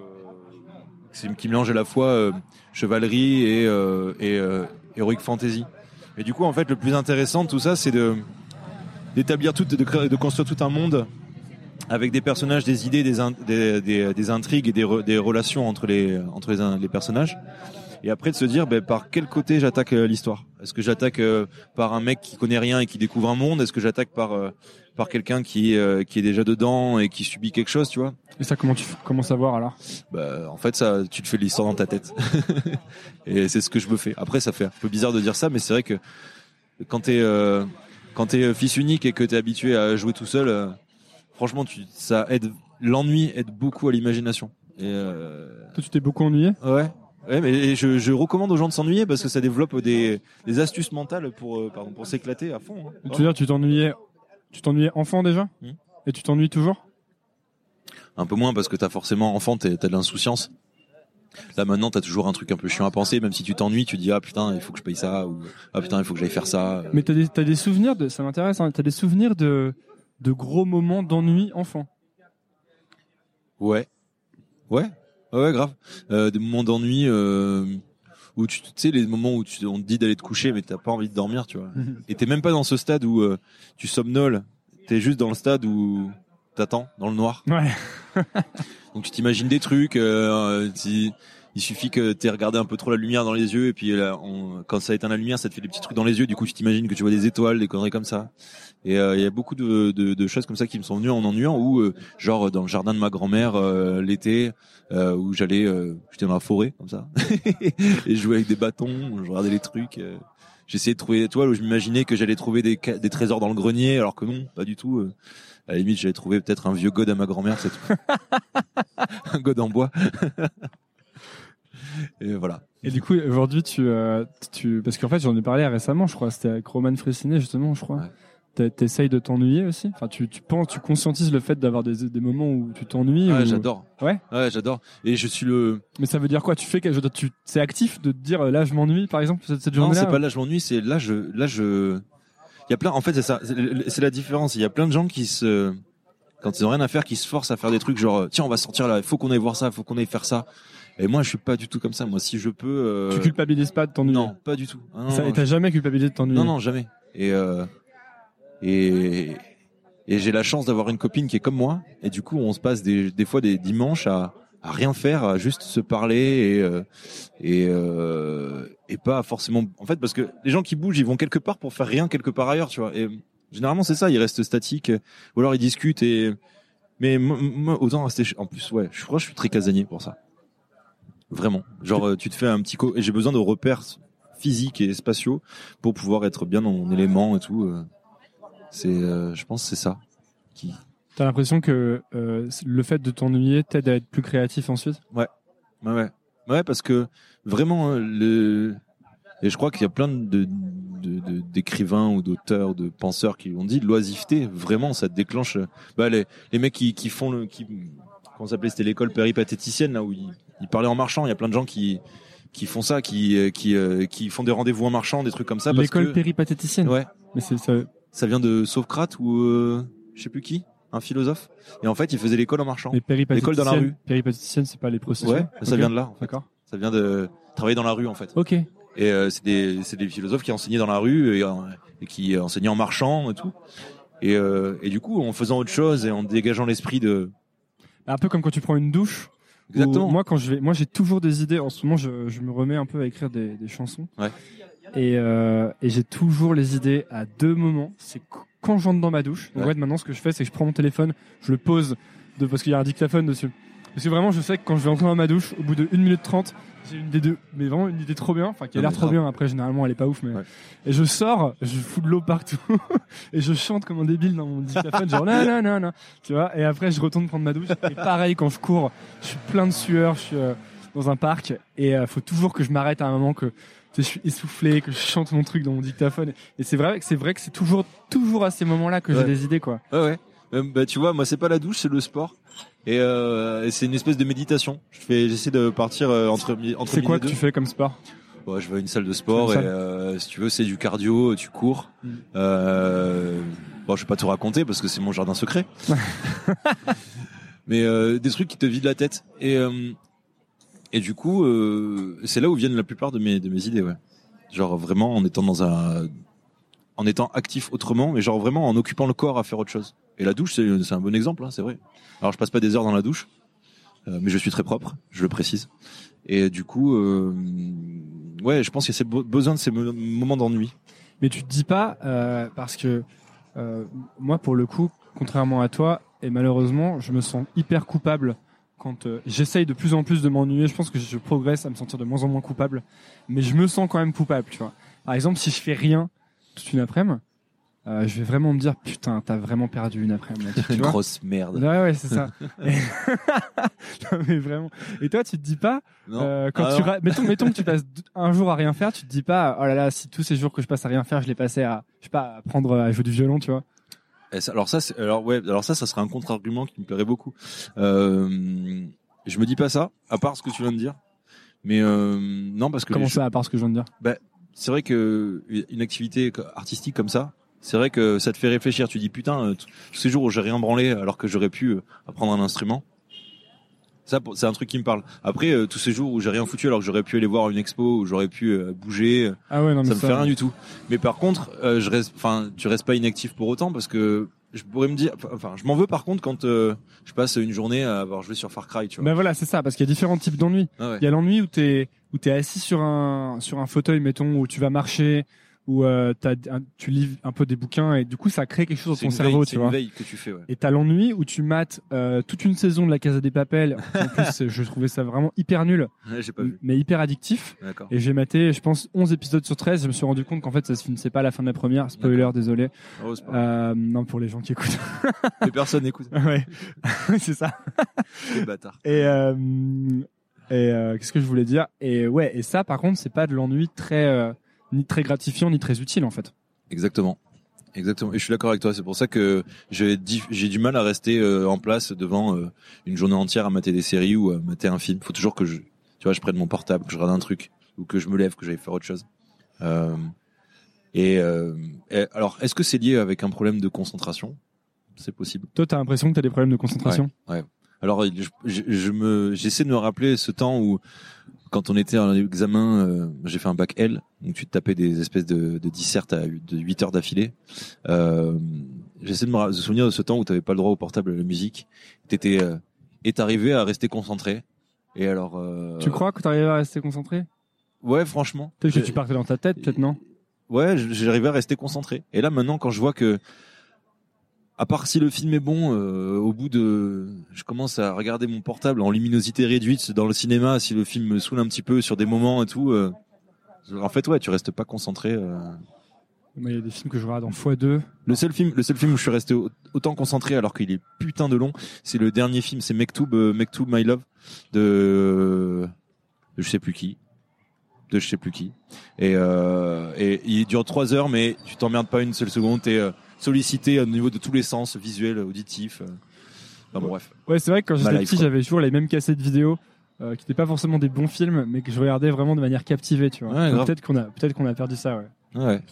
c'est qui mélange à la fois euh, chevalerie et, euh, et euh, heroic fantasy. Et du coup, en fait, le plus intéressant de tout ça, c'est de d'établir tout, de, créer- de construire tout un monde avec des personnages, des idées, des, in- des, des, des intrigues et des, re- des relations entre les entre les, les personnages. Et après de se dire ben, par quel côté j'attaque euh, l'histoire. Est-ce que j'attaque euh, par un mec qui connaît rien et qui découvre un monde? Est-ce que j'attaque par euh, par quelqu'un qui euh, qui est déjà dedans et qui subit quelque chose, tu vois? Et ça, comment tu comment savoir alors? Bah en fait ça, tu te fais l'histoire dans ta tête. Et c'est ce que je me fais. Après ça fait un peu bizarre de dire ça, mais c'est vrai que quand t'es euh, quand t'es fils unique et que t'es habitué à jouer tout seul, euh, franchement tu ça aide. L'ennui aide beaucoup à l'imagination. Et euh, Toi, tu t'es beaucoup ennuyé? ouais. Ouais, mais je, je recommande aux gens de s'ennuyer parce que ça développe des, des astuces mentales pour, euh, pardon, pour s'éclater à fond. Hein. Tu veux dire, tu t'ennuyais, tu t'ennuyais enfant déjà? Hmm. Et tu t'ennuies toujours? Un peu moins parce que t'as forcément enfant, t'as t'as de l'insouciance. Là maintenant, t'as toujours un truc un peu chiant à penser, même si tu t'ennuies, tu dis ah putain, il faut que je paye ça ou ah putain, il faut que j'aille faire ça. Mais t'as des, t'as des souvenirs de, ça m'intéresse, hein, t'as des souvenirs de, de gros moments d'ennui enfant? Ouais, ouais, ouais, ouais, grave. Euh, des moments d'ennui euh, où tu, tu sais, les moments où tu, on te dit d'aller te coucher, mais t'as pas envie de dormir, tu vois. Et t'es même pas dans ce stade où euh, tu somnoles. T'es juste dans le stade où t'attends dans le noir. Ouais. Donc tu t'imagines des trucs. Euh, tu- il suffit que t'aies regardé un peu trop la lumière dans les yeux et puis là, on, quand ça éteint la lumière, ça te fait des petits trucs dans les yeux. Du coup, tu t'imagines que tu vois des étoiles, des conneries comme ça. Et il euh, y a beaucoup de, de, de choses comme ça qui me sont venues en ennuyant. Ou euh, genre dans le jardin de ma grand-mère euh, l'été, euh, où j'allais, euh, j'étais dans la forêt comme ça et je jouais avec des bâtons, je regardais les trucs. Euh, j'essayais de trouver des étoiles où je m'imaginais que j'allais trouver des, des trésors dans le grenier, alors que non, pas du tout. Euh, à la limite, j'allais trouver peut-être un vieux god à ma grand-mère, c'est tout. Un god en bois. Et voilà. Et du coup, aujourd'hui, tu, euh, tu, parce qu'en fait, j'en ai parlé récemment, je crois, c'était avec Roman Fressinet, justement, je crois. Ouais. T'essayes de t'ennuyer aussi. Enfin, tu, tu penses, tu conscientises le fait d'avoir des, des moments où tu t'ennuies. Ouais, ou... j'adore. Ouais. Ouais, j'adore. Et je suis le. Mais ça veut dire quoi? Tu fais que, je, tu, c'est actif de te dire, là, je m'ennuie, par exemple, cette, cette journée-là. Non, c'est pas là, je m'ennuie, c'est là, je, là, je. Il y a plein. En fait, c'est ça. C'est, c'est la différence. Il y a plein de gens qui se, quand ils ont rien à faire, qui se forcent à faire des trucs genre, tiens, on va sortir là, il faut qu'on aille voir ça, il faut qu'on aille faire ça. Et moi, je suis pas du tout comme ça. Moi, si je peux. Euh... Tu culpabilises pas de t'ennuyer? Non, pas du tout. Ah, non, ça, non, et t'as je... jamais culpabilisé de t'ennuyer? Non, non, jamais. Et euh... et et j'ai la chance d'avoir une copine qui est comme moi. Et du coup, on se passe des des fois des dimanches à à rien faire, à juste se parler et euh... et euh... et pas forcément. En fait, parce que les gens qui bougent, ils vont quelque part pour faire rien quelque part ailleurs, tu vois. Et généralement, c'est ça. Ils restent statiques, ou alors ils discutent. Et mais moi, autant rester. En plus, ouais, je crois que je suis très casanier pour ça. Vraiment. Genre, tu te fais un petit co... Et j'ai besoin de repères physiques et spatiaux pour pouvoir être bien dans mon élément et tout. C'est, euh, je pense que c'est ça. Qui... T'as l'impression que euh, le fait de t'ennuyer t'aide à être plus créatif ensuite? Ouais. Ouais, ouais. Ouais, parce que vraiment, le... Et je crois qu'il y a plein de, de, de, d'écrivains ou d'auteurs, de penseurs qui l'ont dit, l'oisiveté, vraiment, ça déclenche... Bah, les, les mecs qui, qui font le... Qui... Comment ça s'appelait? C'était l'école péripatéticienne, là où ils... Ils parlaient en marchant. Il y a plein de gens qui qui font ça, qui qui euh, qui font des rendez-vous en marchant, des trucs comme ça. L'école parce que... péripatéticienne. Ouais. Mais c'est ça. Ça vient de Socrate ou euh, je sais plus qui, un philosophe. Et en fait, il faisait l'école en marchant. L'école dans la rue. Péripatéticienne, c'est pas les processions. Ouais. Ça okay. vient de là. En fait. D'accord. Ça vient de travailler dans la rue en fait. Ok. Et euh, c'est des c'est des philosophes qui enseignaient dans la rue et, et qui enseignaient en marchant et tout. Et euh, et du coup, en faisant autre chose et en dégageant l'esprit de. Un peu comme quand tu prends une douche. Exactement. Moi, quand je vais, moi, j'ai toujours des idées. En ce moment, je, je me remets un peu à écrire des, des chansons. Ouais. Et, euh, et j'ai toujours les idées à deux moments. C'est quand je rentre dans ma douche. Donc, ouais. ouais, maintenant, ce que je fais, c'est que je prends mon téléphone, je le pose de, parce qu'il y a un dictaphone dessus. Parce que vraiment, je sais que quand je vais entrer dans ma douche, au bout de une minute trente, j'ai une idée de, mais vraiment une idée trop bien, enfin, qui a l'air trop bien. Après, généralement, elle est pas ouf, mais, ouais. Et je sors, je fous de l'eau partout, et je chante comme un débile dans mon dictaphone, genre, non, non, non, non, tu vois, et après, je retourne prendre ma douche, et pareil, quand je cours, je suis plein de sueur, je suis euh, dans un parc, et euh, faut toujours que je m'arrête à un moment que, tu sais, je suis essoufflé, que je chante mon truc dans mon dictaphone, et c'est vrai que c'est vrai que c'est toujours, toujours à ces moments-là que ouais. j'ai des idées, quoi. Ouais, ouais. Euh, bah, tu vois, moi, c'est pas la douche, c'est le sport. Et, euh, et c'est une espèce de méditation. Je fais, j'essaie de partir euh, entre entre. C'est quoi que tu fais comme sport? Ouais, je vais à une salle de sport et euh, si tu veux, c'est du cardio, tu cours. Mm. Euh, bon, je vais pas te raconter parce que c'est mon jardin secret. Mais euh, des trucs qui te vident la tête. Et euh, et du coup, euh, c'est là où viennent la plupart de mes de mes idées. Ouais. Genre vraiment en étant dans un, en étant actif autrement, mais genre vraiment en occupant le corps à faire autre chose. Et la douche, c'est, c'est un bon exemple, hein, c'est vrai. Alors je passe pas des heures dans la douche, euh, mais je suis très propre, je le précise. Et du coup, euh, ouais, je pense qu'il y a be- besoin de ces mo- moments d'ennui. Mais tu te dis pas, euh, parce que euh, moi, pour le coup, contrairement à toi, et malheureusement, je me sens hyper coupable quand euh, j'essaye de plus en plus de m'ennuyer. Je pense que je progresse à me sentir de moins en moins coupable, mais je me sens quand même coupable, tu vois. Par exemple, si je fais rien toute une après-midi, Euh, je vais vraiment me dire putain, t'as vraiment perdu une après-midi. Tu une vois grosse merde. Ouais, ouais, c'est ça. Et... non, mais vraiment. Et toi, tu te dis pas euh, quand ah tu ra... mettons, mettons que tu passes un jour à rien faire, tu te dis pas oh là là, si tous ces jours que je passe à rien faire, je les passais à, je sais pas, à apprendre à jouer du violon, tu vois. Et ça, alors ça, c'est, alors ouais, alors ça, ça serait un contre-argument qui me plairait beaucoup. Euh, je me dis pas ça, à part ce que tu viens de dire. Mais euh, non, parce que comment les... ça, à part ce que je viens de dire? Bah, c'est vrai que une activité artistique comme ça. C'est vrai que ça te fait réfléchir. Tu dis putain, tous ces jours où j'ai rien branlé alors que j'aurais pu apprendre un instrument. Ça, c'est un truc qui me parle. Après, tous ces jours où j'ai rien foutu alors que j'aurais pu aller voir une expo, où j'aurais pu bouger, ah ouais, non, ça mais me ça, fait rien du tout. Mais par contre, euh, je reste, enfin, tu restes pas inactif pour autant parce que je pourrais me dire, enfin, je m'en veux par contre quand euh, je passe une journée à avoir joué sur Far Cry, tu vois. Ben voilà, c'est ça, parce qu'il y a différents types d'ennuis. Ah ouais. Il y a l'ennui où t'es où t'es assis sur un sur un fauteuil, mettons, où tu vas marcher, où euh, t'as un, tu lis un peu des bouquins et du coup ça crée quelque chose c'est dans ton une cerveau, veille, tu c'est vois. une veille que tu fais. Ouais. Et t'as l'ennui où tu mates euh, toute une saison de la Casa des Papel. En plus, je trouvais ça vraiment hyper nul, Ouais, j'ai pas vu. mais hyper addictif. D'accord. Et j'ai maté, je pense, onze épisodes sur treize. Je me suis rendu compte qu'en fait, ça se finissait pas à la fin de la première. Spoiler, D'accord. désolé. Oh, c'est pas grave. Euh, non, pour les gens qui écoutent. Mais personne n'écoute. Ouais, c'est ça. Quel bâtard. Et, euh, et euh, qu'est-ce que je voulais dire? Et ouais, et ça, par contre, c'est pas de l'ennui très, euh, ni très gratifiant, ni très utile, en fait. Exactement. Exactement. Et je suis d'accord avec toi. C'est pour ça que j'ai, di- j'ai du mal à rester euh, en place devant euh, une journée entière à mater des séries ou à mater un film. Faut toujours que je, tu vois, je prenne mon portable, que je regarde un truc ou que je me lève, que j'aille faire autre chose. Euh, et, euh, et alors, est-ce que c'est lié avec un problème de concentration? C'est possible. Toi, t'as l'impression que t'as des problèmes de concentration? Ouais. ouais. Alors, je, je, je me, j'essaie de me rappeler ce temps où, quand on était en examen, euh, j'ai fait un bac L, donc tu te tapais des espèces de, de dissertes à de huit heures d'affilée. Euh, j'essaie de me ra- de souvenir de ce temps où t'avais pas le droit au portable, à la musique. T'étais, euh, et t'arrivais à rester concentré. Et alors. Euh, Tu crois que t'arrivais à rester concentré? Ouais, franchement. Peut-être que J'ai- tu partais dans ta tête, peut-être non? Ouais, j'arrivais à rester concentré. Et là, maintenant, quand je vois que, à part si le film est bon, euh, au bout de, je commence à regarder mon portable en luminosité réduite dans le cinéma, si le film me saoule un petit peu sur des moments et tout, euh, en fait, ouais, tu restes pas concentré. Euh... Moi, il y a des films que je regarde en fois deux. Le seul film, le seul film où je suis resté autant concentré alors qu'il est putain de long, c'est le dernier film, c'est Mektoub, euh, Mektoub My Love de, de je sais plus qui. de je sais plus qui. Et, euh, et il dure trois heures, mais tu t'emmerdes pas une seule seconde. T'es euh, sollicité au niveau de tous les sens, visuel, auditif. Euh. Enfin, bon, bref. Ouais, c'est vrai que quand j'étais Ma petit, life, quoi. j'avais toujours les mêmes cassettes vidéo euh, qui n'étaient pas forcément des bons films, mais que je regardais vraiment de manière captivée, tu vois. Ouais, Donc grave. peut-être qu'on a, peut-être qu'on a perdu ça, ouais. Ouais.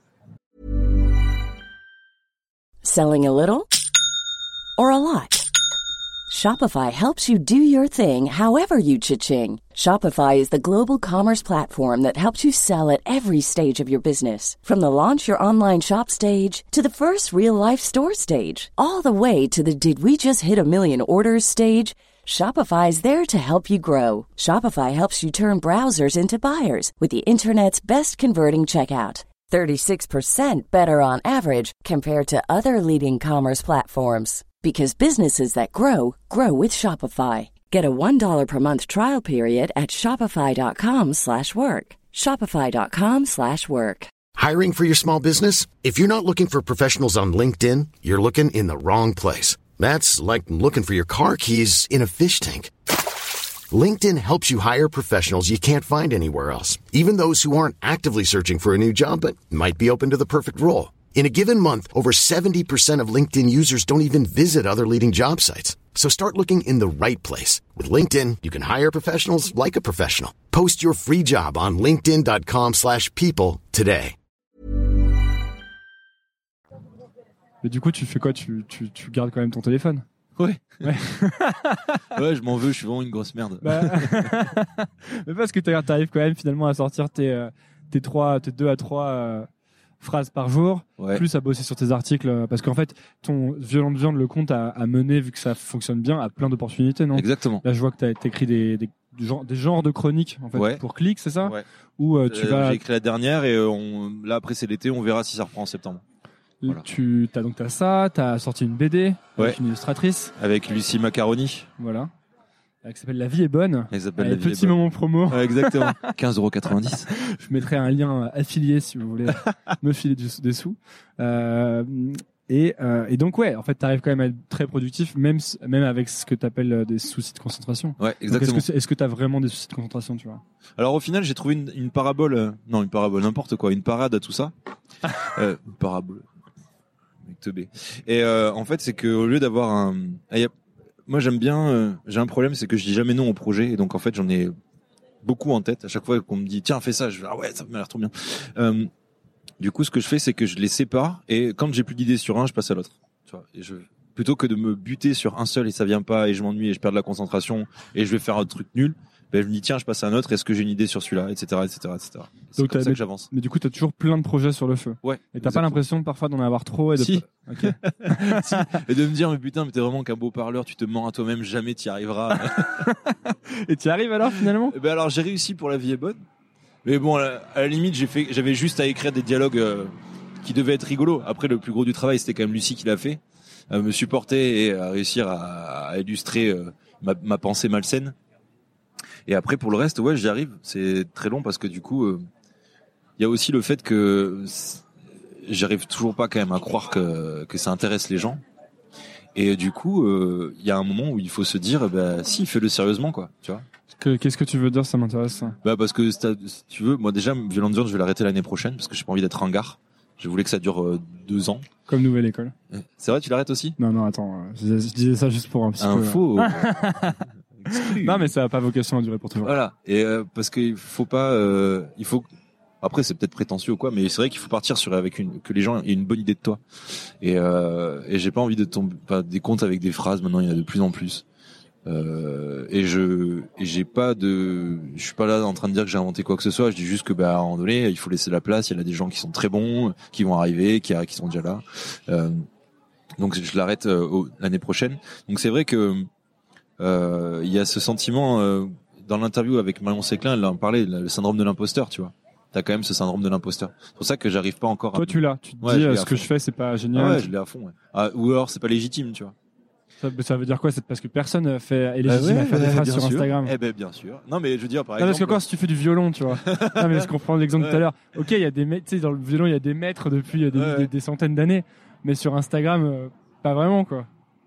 Selling a little or a lot? Shopify helps you do your thing however you cha-ching. Shopify is the global commerce platform that helps you sell at every stage of your business. From the launch your online shop stage to the first real-life store stage, all the way to the did we just hit a million orders stage. Shopify is there to help you grow. Shopify helps you turn browsers into buyers with the internet's best converting checkout. thirty-six percent better on average compared to other leading commerce platforms. Because businesses that grow, grow with Shopify. Get a one dollar per month trial period at shopify.com slash work. Shopify.com slash work. Hiring for your small business? If you're not looking for professionals on LinkedIn, you're looking in the wrong place. That's like looking for your car keys in a fish tank. LinkedIn helps you hire professionals you can't find anywhere else, even those who aren't actively searching for a new job but might be open to the perfect role. In a given month, over seventy percent of LinkedIn users don't even visit other leading job sites. So start looking in the right place. With LinkedIn, you can hire professionals like a professional. Post your free job on linkedin.com slash people today. Mais du coup, tu fais quoi? Tu, tu, tu gardes quand même ton téléphone? Ouais. Ouais. Ouais, je m'en veux, je suis vraiment une grosse merde. Bah... Mais parce que t'arrives t'arrives quand même finalement à sortir tes, euh, tes, trois, tes deux à trois euh, phrases par jour, Ouais. plus à bosser sur tes articles. euh, Parce qu'en fait, ton Violente Viande, le compte a, a mené, vu que ça fonctionne bien, à plein d'opportunités, non? Exactement. Là, je vois que t'as écrit des, des, des, genres, des genres de chroniques en fait, Ouais. pour Click, c'est ça? Ouais. Où euh, tu Euh, vas. J'ai écrit la dernière et euh, on, là après c'est l'été, on verra si ça reprend en septembre. Voilà. Tu as donc t'as ça, t'as sorti une B D Ouais. avec une illustratrice, Avec Lucie Macaroni. voilà, euh, qui s'appelle La vie est bonne. Elle s'appelle Allez, La vie est petit bonne. moment promo. Ouais, exactement. quinze euros quatre-vingt-dix. Je mettrai un lien affilié si vous voulez me filer du, des sous. Euh, et, euh, et donc ouais, en fait, t'arrives quand même à être très productif, même s- même avec ce que t'appelles des soucis de concentration. Ouais, Donc, exactement. Est-ce que, c'est- est-ce que t'as vraiment des soucis de concentration, tu vois? Alors au final, j'ai trouvé une, une parabole, euh, non une parabole, n'importe quoi, une parade à tout ça. euh, une parabole, mec teubé. Et euh, en fait, c'est que au lieu d'avoir un, ah, y a- moi j'aime bien, euh, j'ai un problème, c'est que je dis jamais non au projet, et donc en fait j'en ai beaucoup en tête. À chaque fois qu'on me dit tiens fais ça, je dis ah ouais ça m'a l'air trop bien. Euh, du coup, ce que je fais, c'est que je les sépare, et quand j'ai plus d'idées sur un, je passe à l'autre. Tu vois, et je plutôt que de me buter sur un seul et ça vient pas et je m'ennuie et je perds de la concentration et je vais faire un truc nul. Ben, je me dis tiens je passe à un autre, est-ce que j'ai une idée sur celui-là, etc, etc, etc. C'est Donc, comme t'as ça des- que j'avance. Mais du coup, t'as toujours plein de projets sur le feu. Ouais. Et t'as pas exactement. l'impression parfois d'en avoir trop et de. Si. Ok. Si. Et de me dire mais putain mais t'es vraiment qu'un beau parleur, tu te mens à toi-même, jamais t'y arriveras. Et t'y arrives alors finalement? Et ben alors j'ai réussi pour La vie est bonne. Mais bon, à la, à la limite, j'ai fait, j'avais juste à écrire des dialogues euh, qui devaient être rigolos. Après, le plus gros du travail, c'était quand même Lucie qui l'a fait, à me supporter et à réussir à, à illustrer euh, ma, ma pensée malsaine. Et après, pour le reste, ouais, j'y arrive. C'est très long parce que du coup, il euh, y a aussi le fait que j'arrive toujours pas quand même à croire que que ça intéresse les gens. Et du coup, il euh, y a un moment où il faut se dire, bah, si, fais-le sérieusement, quoi. Tu vois. Que, qu'est-ce que tu veux dire, ça m'intéresse ça. Bah parce que si tu veux, moi déjà Violent Violence, je vais l'arrêter l'année prochaine parce que j'ai pas envie d'être ringard. Je voulais que ça dure euh, deux ans. Comme Nouvelle École. C'est vrai, tu l'arrêtes aussi? Non non, attends, je, je disais ça juste pour un petit un peu. Faux. Non mais ça a pas vocation à durer pour toujours. Voilà. Et euh, parce qu'il faut pas, euh, il faut. Après, c'est peut-être prétentieux ou quoi, mais c'est vrai qu'il faut partir sur avec une que les gens aient une bonne idée de toi. Et euh, et j'ai pas envie de tomber pas des comptes avec des phrases. Maintenant, il y en a de plus en plus. Euh, et je et j'ai pas de je suis pas là en train de dire que j'ai inventé quoi que ce soit. Je dis juste que bah à un moment donné, il faut laisser la place. Il y en a des gens qui sont très bons, qui vont arriver, qui qui sont déjà là. Euh, donc je l'arrête euh, au, l'année prochaine. Donc c'est vrai que euh, il y a ce sentiment euh, dans l'interview avec Marion Séclin, elle en parlait, le syndrome de l'imposteur, tu vois. T'as quand même ce syndrome de l'imposteur. C'est pour ça que j'arrive pas encore. Toi, à... tu l'as. Tu te ouais, dis, euh, ce à que fond. je fais, c'est pas génial. Ah ouais, je l'ai à fond. Ouais. Ah, ou alors, c'est pas légitime, tu vois. Ça, ça veut dire quoi? C'est parce que personne fait est Bah légitime ouais, à faire bah, des phrases bien sur sûr. Instagram. Eh ben, bien sûr. Non, mais je veux dire, par Non, exemple. parce que quand si tu fais du violon, tu vois. Non, mais je comprends l'exemple Ouais. tout à l'heure. Ok, il y a des maîtres, tu sais, dans le violon, il y a des maîtres depuis euh, des, Ouais. des, des centaines d'années. Mais sur Instagram, euh, pas vraiment, quoi.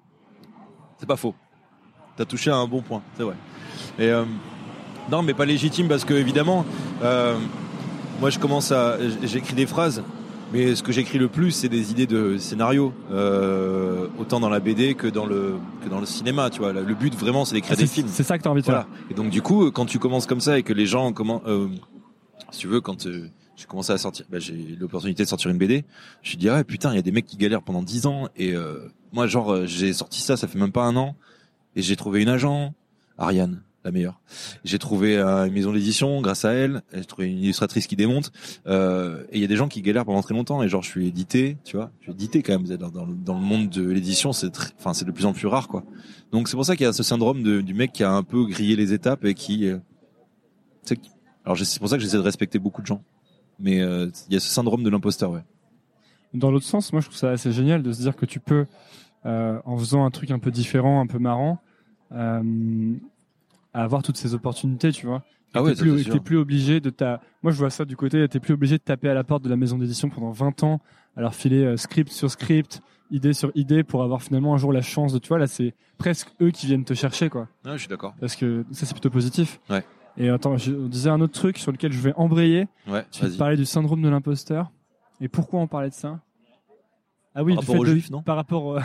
C'est pas faux. T'as touché à un bon point, c'est vrai. Et euh, non, mais pas légitime parce que évidemment, euh, moi je commence à, j'écris des phrases, mais ce que j'écris le plus, c'est des idées de scénario, euh, autant dans la B D que dans le que dans le cinéma. Tu vois, le but vraiment, c'est d'écrire Ah, des c'est, films. c'est ça que t'as envie de Voilà. faire. Et donc du coup, quand tu commences comme ça et que les gens comment, euh, si tu veux, quand euh, j'ai commencé à sortir, bah, j'ai eu l'opportunité de sortir une B D, je me suis dit ah ouais, putain, il y a des mecs qui galèrent pendant dix ans et euh, moi genre euh, j'ai sorti ça, ça fait même pas un an et j'ai trouvé une agent, Ariane, la meilleure. J'ai trouvé euh, une maison d'édition grâce à elle, j'ai trouvé une illustratrice qui démonte euh, et il y a des gens qui galèrent pendant très longtemps et genre je suis édité, tu vois, je suis édité quand même dans, dans, le, dans le monde de l'édition, c'est très, enfin c'est de plus en plus rare quoi. Donc c'est pour ça qu'il y a ce syndrome de, du mec qui a un peu grillé les étapes et qui euh, c'est, alors c'est pour ça que j'essaie de respecter beaucoup de gens. Mais euh, il y a ce syndrome de l'imposteur, ouais. Dans l'autre sens, moi, je trouve ça assez génial de se dire que tu peux, euh, en faisant un truc un peu différent, un peu marrant, euh, avoir toutes ces opportunités, tu vois. Et Ah ouais, t'es ça, plus, c'est sûr. t'es plus obligé de ta. Moi, je vois ça du côté. T'es plus obligé de taper à la porte de la maison d'édition pendant vingt ans, à leur filer euh, script sur script, idée sur idée, pour avoir finalement un jour la chance de. Tu vois, là, c'est presque eux qui viennent te chercher, quoi. Ah, je suis d'accord. Parce que ça, c'est plutôt positif. Ouais. Et attends, je on disais un autre truc sur lequel je vais embrayer. Ouais, Tu vas-y. parlais du syndrome de l'imposteur. Et pourquoi on parlait de ça? Ah oui, Par du rapport fait aux de- Juifs, non Par rapport. au-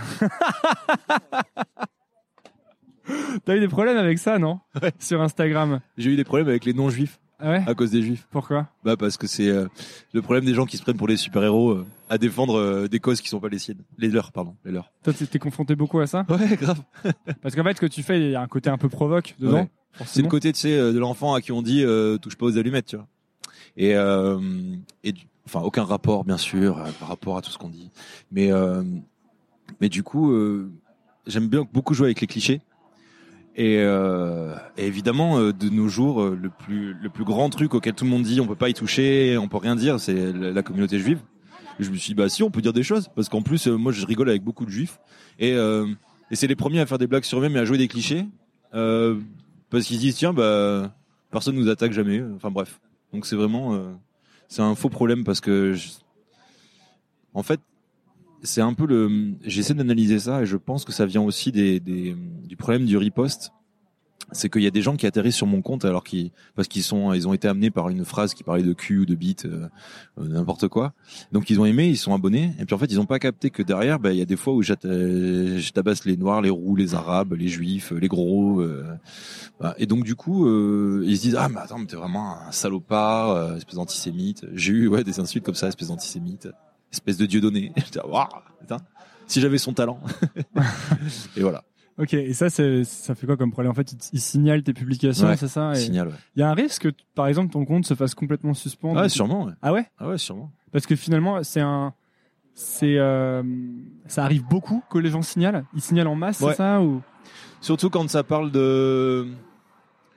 T'as eu des problèmes avec ça, non? Ouais. Sur Instagram. J'ai eu des problèmes avec les non-juifs Ah ouais? à cause des juifs. Pourquoi? Bah parce que c'est euh, le problème des gens qui se prennent pour les super-héros euh, à défendre euh, des causes qui sont pas les siennes. Les leurs, pardon, les leurs. Toi, t'es t'es confronté beaucoup à ça? Ouais, grave. Parce qu'en fait, ce que tu fais, il y a un côté un peu provoque dedans. Ouais. C'est forcément. le côté, tu sais, euh, de l'enfant à qui on dit euh, touche pas aux allumettes, tu vois. Et euh, et du- enfin aucun rapport bien sûr euh, par rapport à tout ce qu'on dit. Mais euh, mais du coup, euh, j'aime bien beaucoup jouer avec les clichés. Et, euh, et évidemment, euh, de nos jours, euh, le plus le plus grand truc auquel tout le monde dit on peut pas y toucher, on peut rien dire, c'est la, la communauté juive. Et je me suis dit bah si, on peut dire des choses parce qu'en plus, euh, moi je rigole avec beaucoup de juifs et euh, et c'est les premiers à faire des blagues sur eux-mêmes et à jouer des clichés euh, parce qu'ils se disent tiens bah personne nous attaque jamais. Enfin bref, donc c'est vraiment euh, c'est un faux problème parce que je... en fait c'est un peu le. J'essaie d'analyser ça et je pense que ça vient aussi des, des du problème du riposte. C'est qu'il y a des gens qui atterrissent sur mon compte alors qu'ils parce qu'ils sont ils ont été amenés par une phrase qui parlait de cul ou de bite euh, euh, n'importe quoi. Donc ils ont aimé, ils sont abonnés et puis en fait ils ont pas capté que derrière bah il y a des fois où j'atta- je tabasse les noirs, les roux, les arabes, les juifs, les gros euh, bah, et donc du coup euh, ils se disent ah mais attends mais t'es vraiment un salopard, euh, espèce d'antisémite. J'ai eu ouais des insultes comme ça, espèce d'antisémite. Espèce de dieu donné. J'étais, waouh, putain. Si j'avais son talent. Et voilà. Ok, et ça, c'est, ça fait quoi comme problème? En fait, il, il signale tes publications, Ouais, c'est ça? Et Signal, ouais. il y a un risque que, par exemple, ton compte se fasse complètement suspendre. Ah, sûrement, ouais. Ah ouais? Ah ouais, sûrement. Parce que finalement, c'est un, c'est, euh, ça arrive beaucoup que les gens signalent. Ils signalent en masse, Ouais. c'est ça ou? Surtout quand ça parle de,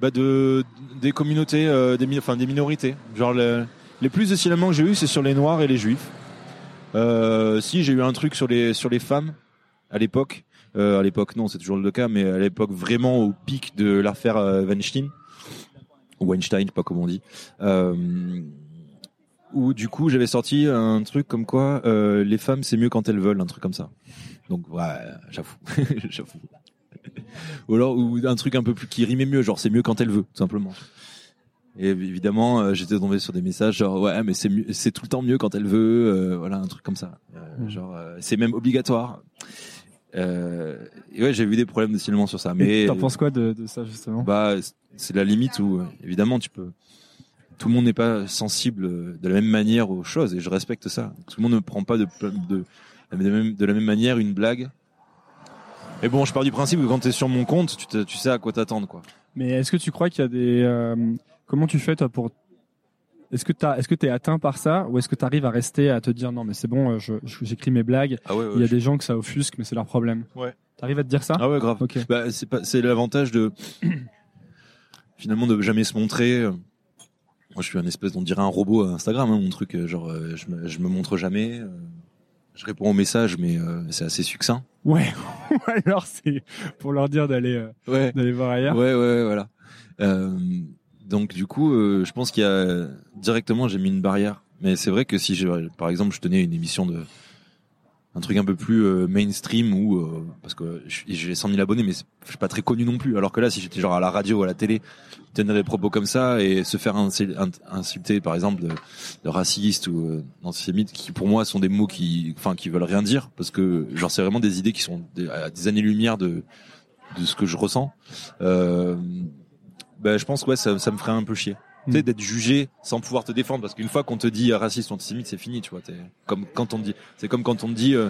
Bah de des communautés, euh, des enfin des minorités. Genre le, les plus de signalements que j'ai eu, c'est sur les Noirs et les Juifs. Euh, si j'ai eu un truc sur les sur les femmes à l'époque. Euh, à l'époque non, c'est toujours le cas, mais à l'époque vraiment au pic de l'affaire euh, Weinstein ou Weinstein, je sais pas comment on dit. Euh, où du coup j'avais sorti un truc comme quoi euh, les femmes c'est mieux quand elles veulent, un truc comme ça. Donc ouais, j'avoue, j'avoue. Ou alors ou un truc un peu plus qui rimait mieux, genre c'est mieux quand elle veut, tout simplement. Et évidemment, euh, j'étais tombé sur des messages genre ouais, mais c'est mieux, c'est tout le temps mieux quand elle veut, euh, voilà un truc comme ça. Euh, mmh. Genre euh, c'est même obligatoire. Euh, et ouais, j'ai vu des problèmes de signalement sur ça. Mais et t'en penses quoi de, de ça justement? Bah c'est la limite où euh, évidemment tu peux. Tout le monde n'est pas sensible de la même manière aux choses et je respecte ça. Tout le monde ne prend pas de de de la même, de la même manière une blague. Mais bon, je pars du principe que quand t'es sur mon compte, tu, te, tu sais à quoi t'attendre, quoi. Mais est-ce que tu crois qu'il y a des euh, comment tu fais toi pour est-ce que t'as est-ce que t'es atteint par ça ou est-ce que t'arrives à rester à te dire non mais c'est bon, je, je j'écris mes blagues. Ah ouais, ouais, il y a je... des gens que ça offusque mais c'est leur problème. Ouais. T'arrives à te dire ça? Ah ouais, grave. Okay. Bah c'est pas c'est l'avantage de finalement de jamais se montrer. Moi, je suis un espèce d'on dirait un robot à Instagram, hein, mon truc. Genre, euh, je me je me montre jamais. Euh, je réponds aux messages, mais euh, c'est assez succinct. Ouais. Alors c'est pour leur dire d'aller euh, ouais. d'aller voir ailleurs. Ouais, ouais, voilà. Euh, donc du coup, euh, je pense qu'il y a directement j'ai mis une barrière. Mais c'est vrai que si je, par exemple, je tenais une émission de un truc un peu plus euh, mainstream ou euh, parce que j'ai cent mille abonnés, mais je suis pas très connu non plus. Alors que là, si j'étais genre à la radio ou à la télé, tenir des propos comme ça et se faire insulter, par exemple, de, de raciste ou euh, d'antisémite, qui pour moi sont des mots qui, enfin, qui veulent rien dire, parce que genre c'est vraiment des idées qui sont des, à des années-lumière de de ce que je ressens. Euh, ben, je pense que ouais, ça, ça me ferait un peu chier. Tu sais, d'être jugé sans pouvoir te défendre, parce qu'une fois qu'on te dit raciste ou antisémite, c'est fini, tu vois. T'es comme quand on dit, c'est comme quand on te dit, euh,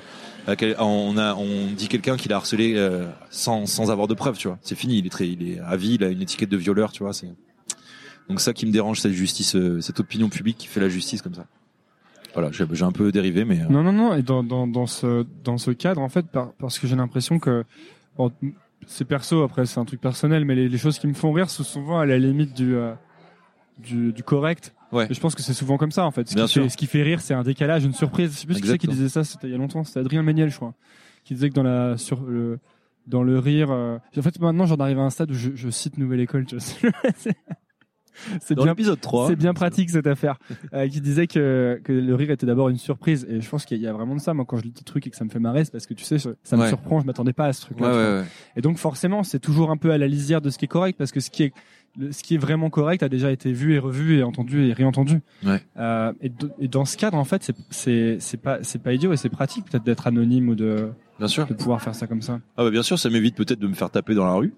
on a, on dit quelqu'un qui l'a harcelé euh, sans sans avoir de preuves, tu vois. C'est fini, il est très, il est à vie, il a une étiquette de violeur, tu vois. C'est donc ça qui me dérange, cette justice, euh, cette opinion publique qui fait la justice comme ça. Voilà, j'ai, j'ai un peu dérivé, mais euh... non, non, non. Et dans dans dans ce dans ce cadre, en fait, par, parce que j'ai l'impression que bon, c'est perso, après c'est un truc personnel, mais les, les choses qui me font rire sont souvent à la limite du euh, Du, du correct. Ouais. Et je pense que c'est souvent comme ça en fait. Ce Bien qui, sûr. fait, ce qui fait rire, c'est un décalage, une surprise. Je sais plus qui c'est qui disait ça. C'était il y a longtemps. C'était Adrien Méniel, je crois, qui disait que dans la sur le dans le rire. Euh, en fait, maintenant, j'en arrive à un stade où je, je cite Nouvelle École. Tu vois. c'est, c'est dans bien, l'épisode trois. C'est bien pratique cette affaire. Euh, qui disait que que le rire était d'abord une surprise. Et je pense qu'il y a vraiment de ça. Moi, quand je lis des trucs et que ça me fait marrer, c'est parce que tu sais, ça me ouais. surprend. Je m'attendais pas à ce truc-là. Ouais, ouais, ouais. Et donc forcément, c'est toujours un peu à la lisière de ce qui est correct, parce que ce qui est Le, ce qui est vraiment correct a déjà été vu et revu et entendu et réentendu. Ouais. Euh, et, de, et dans ce cadre, en fait, c'est c'est c'est pas c'est pas idiot et c'est pratique peut-être d'être anonyme ou de bien sûr de pouvoir faire ça comme ça. Ah bah bien sûr, ça m'évite peut-être de me faire taper dans la rue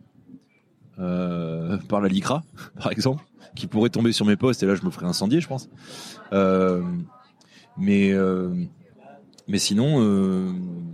euh, par la LICRA, par exemple, qui pourrait tomber sur mes postes et là je me ferais incendier, je pense. Euh, mais euh, mais sinon, euh,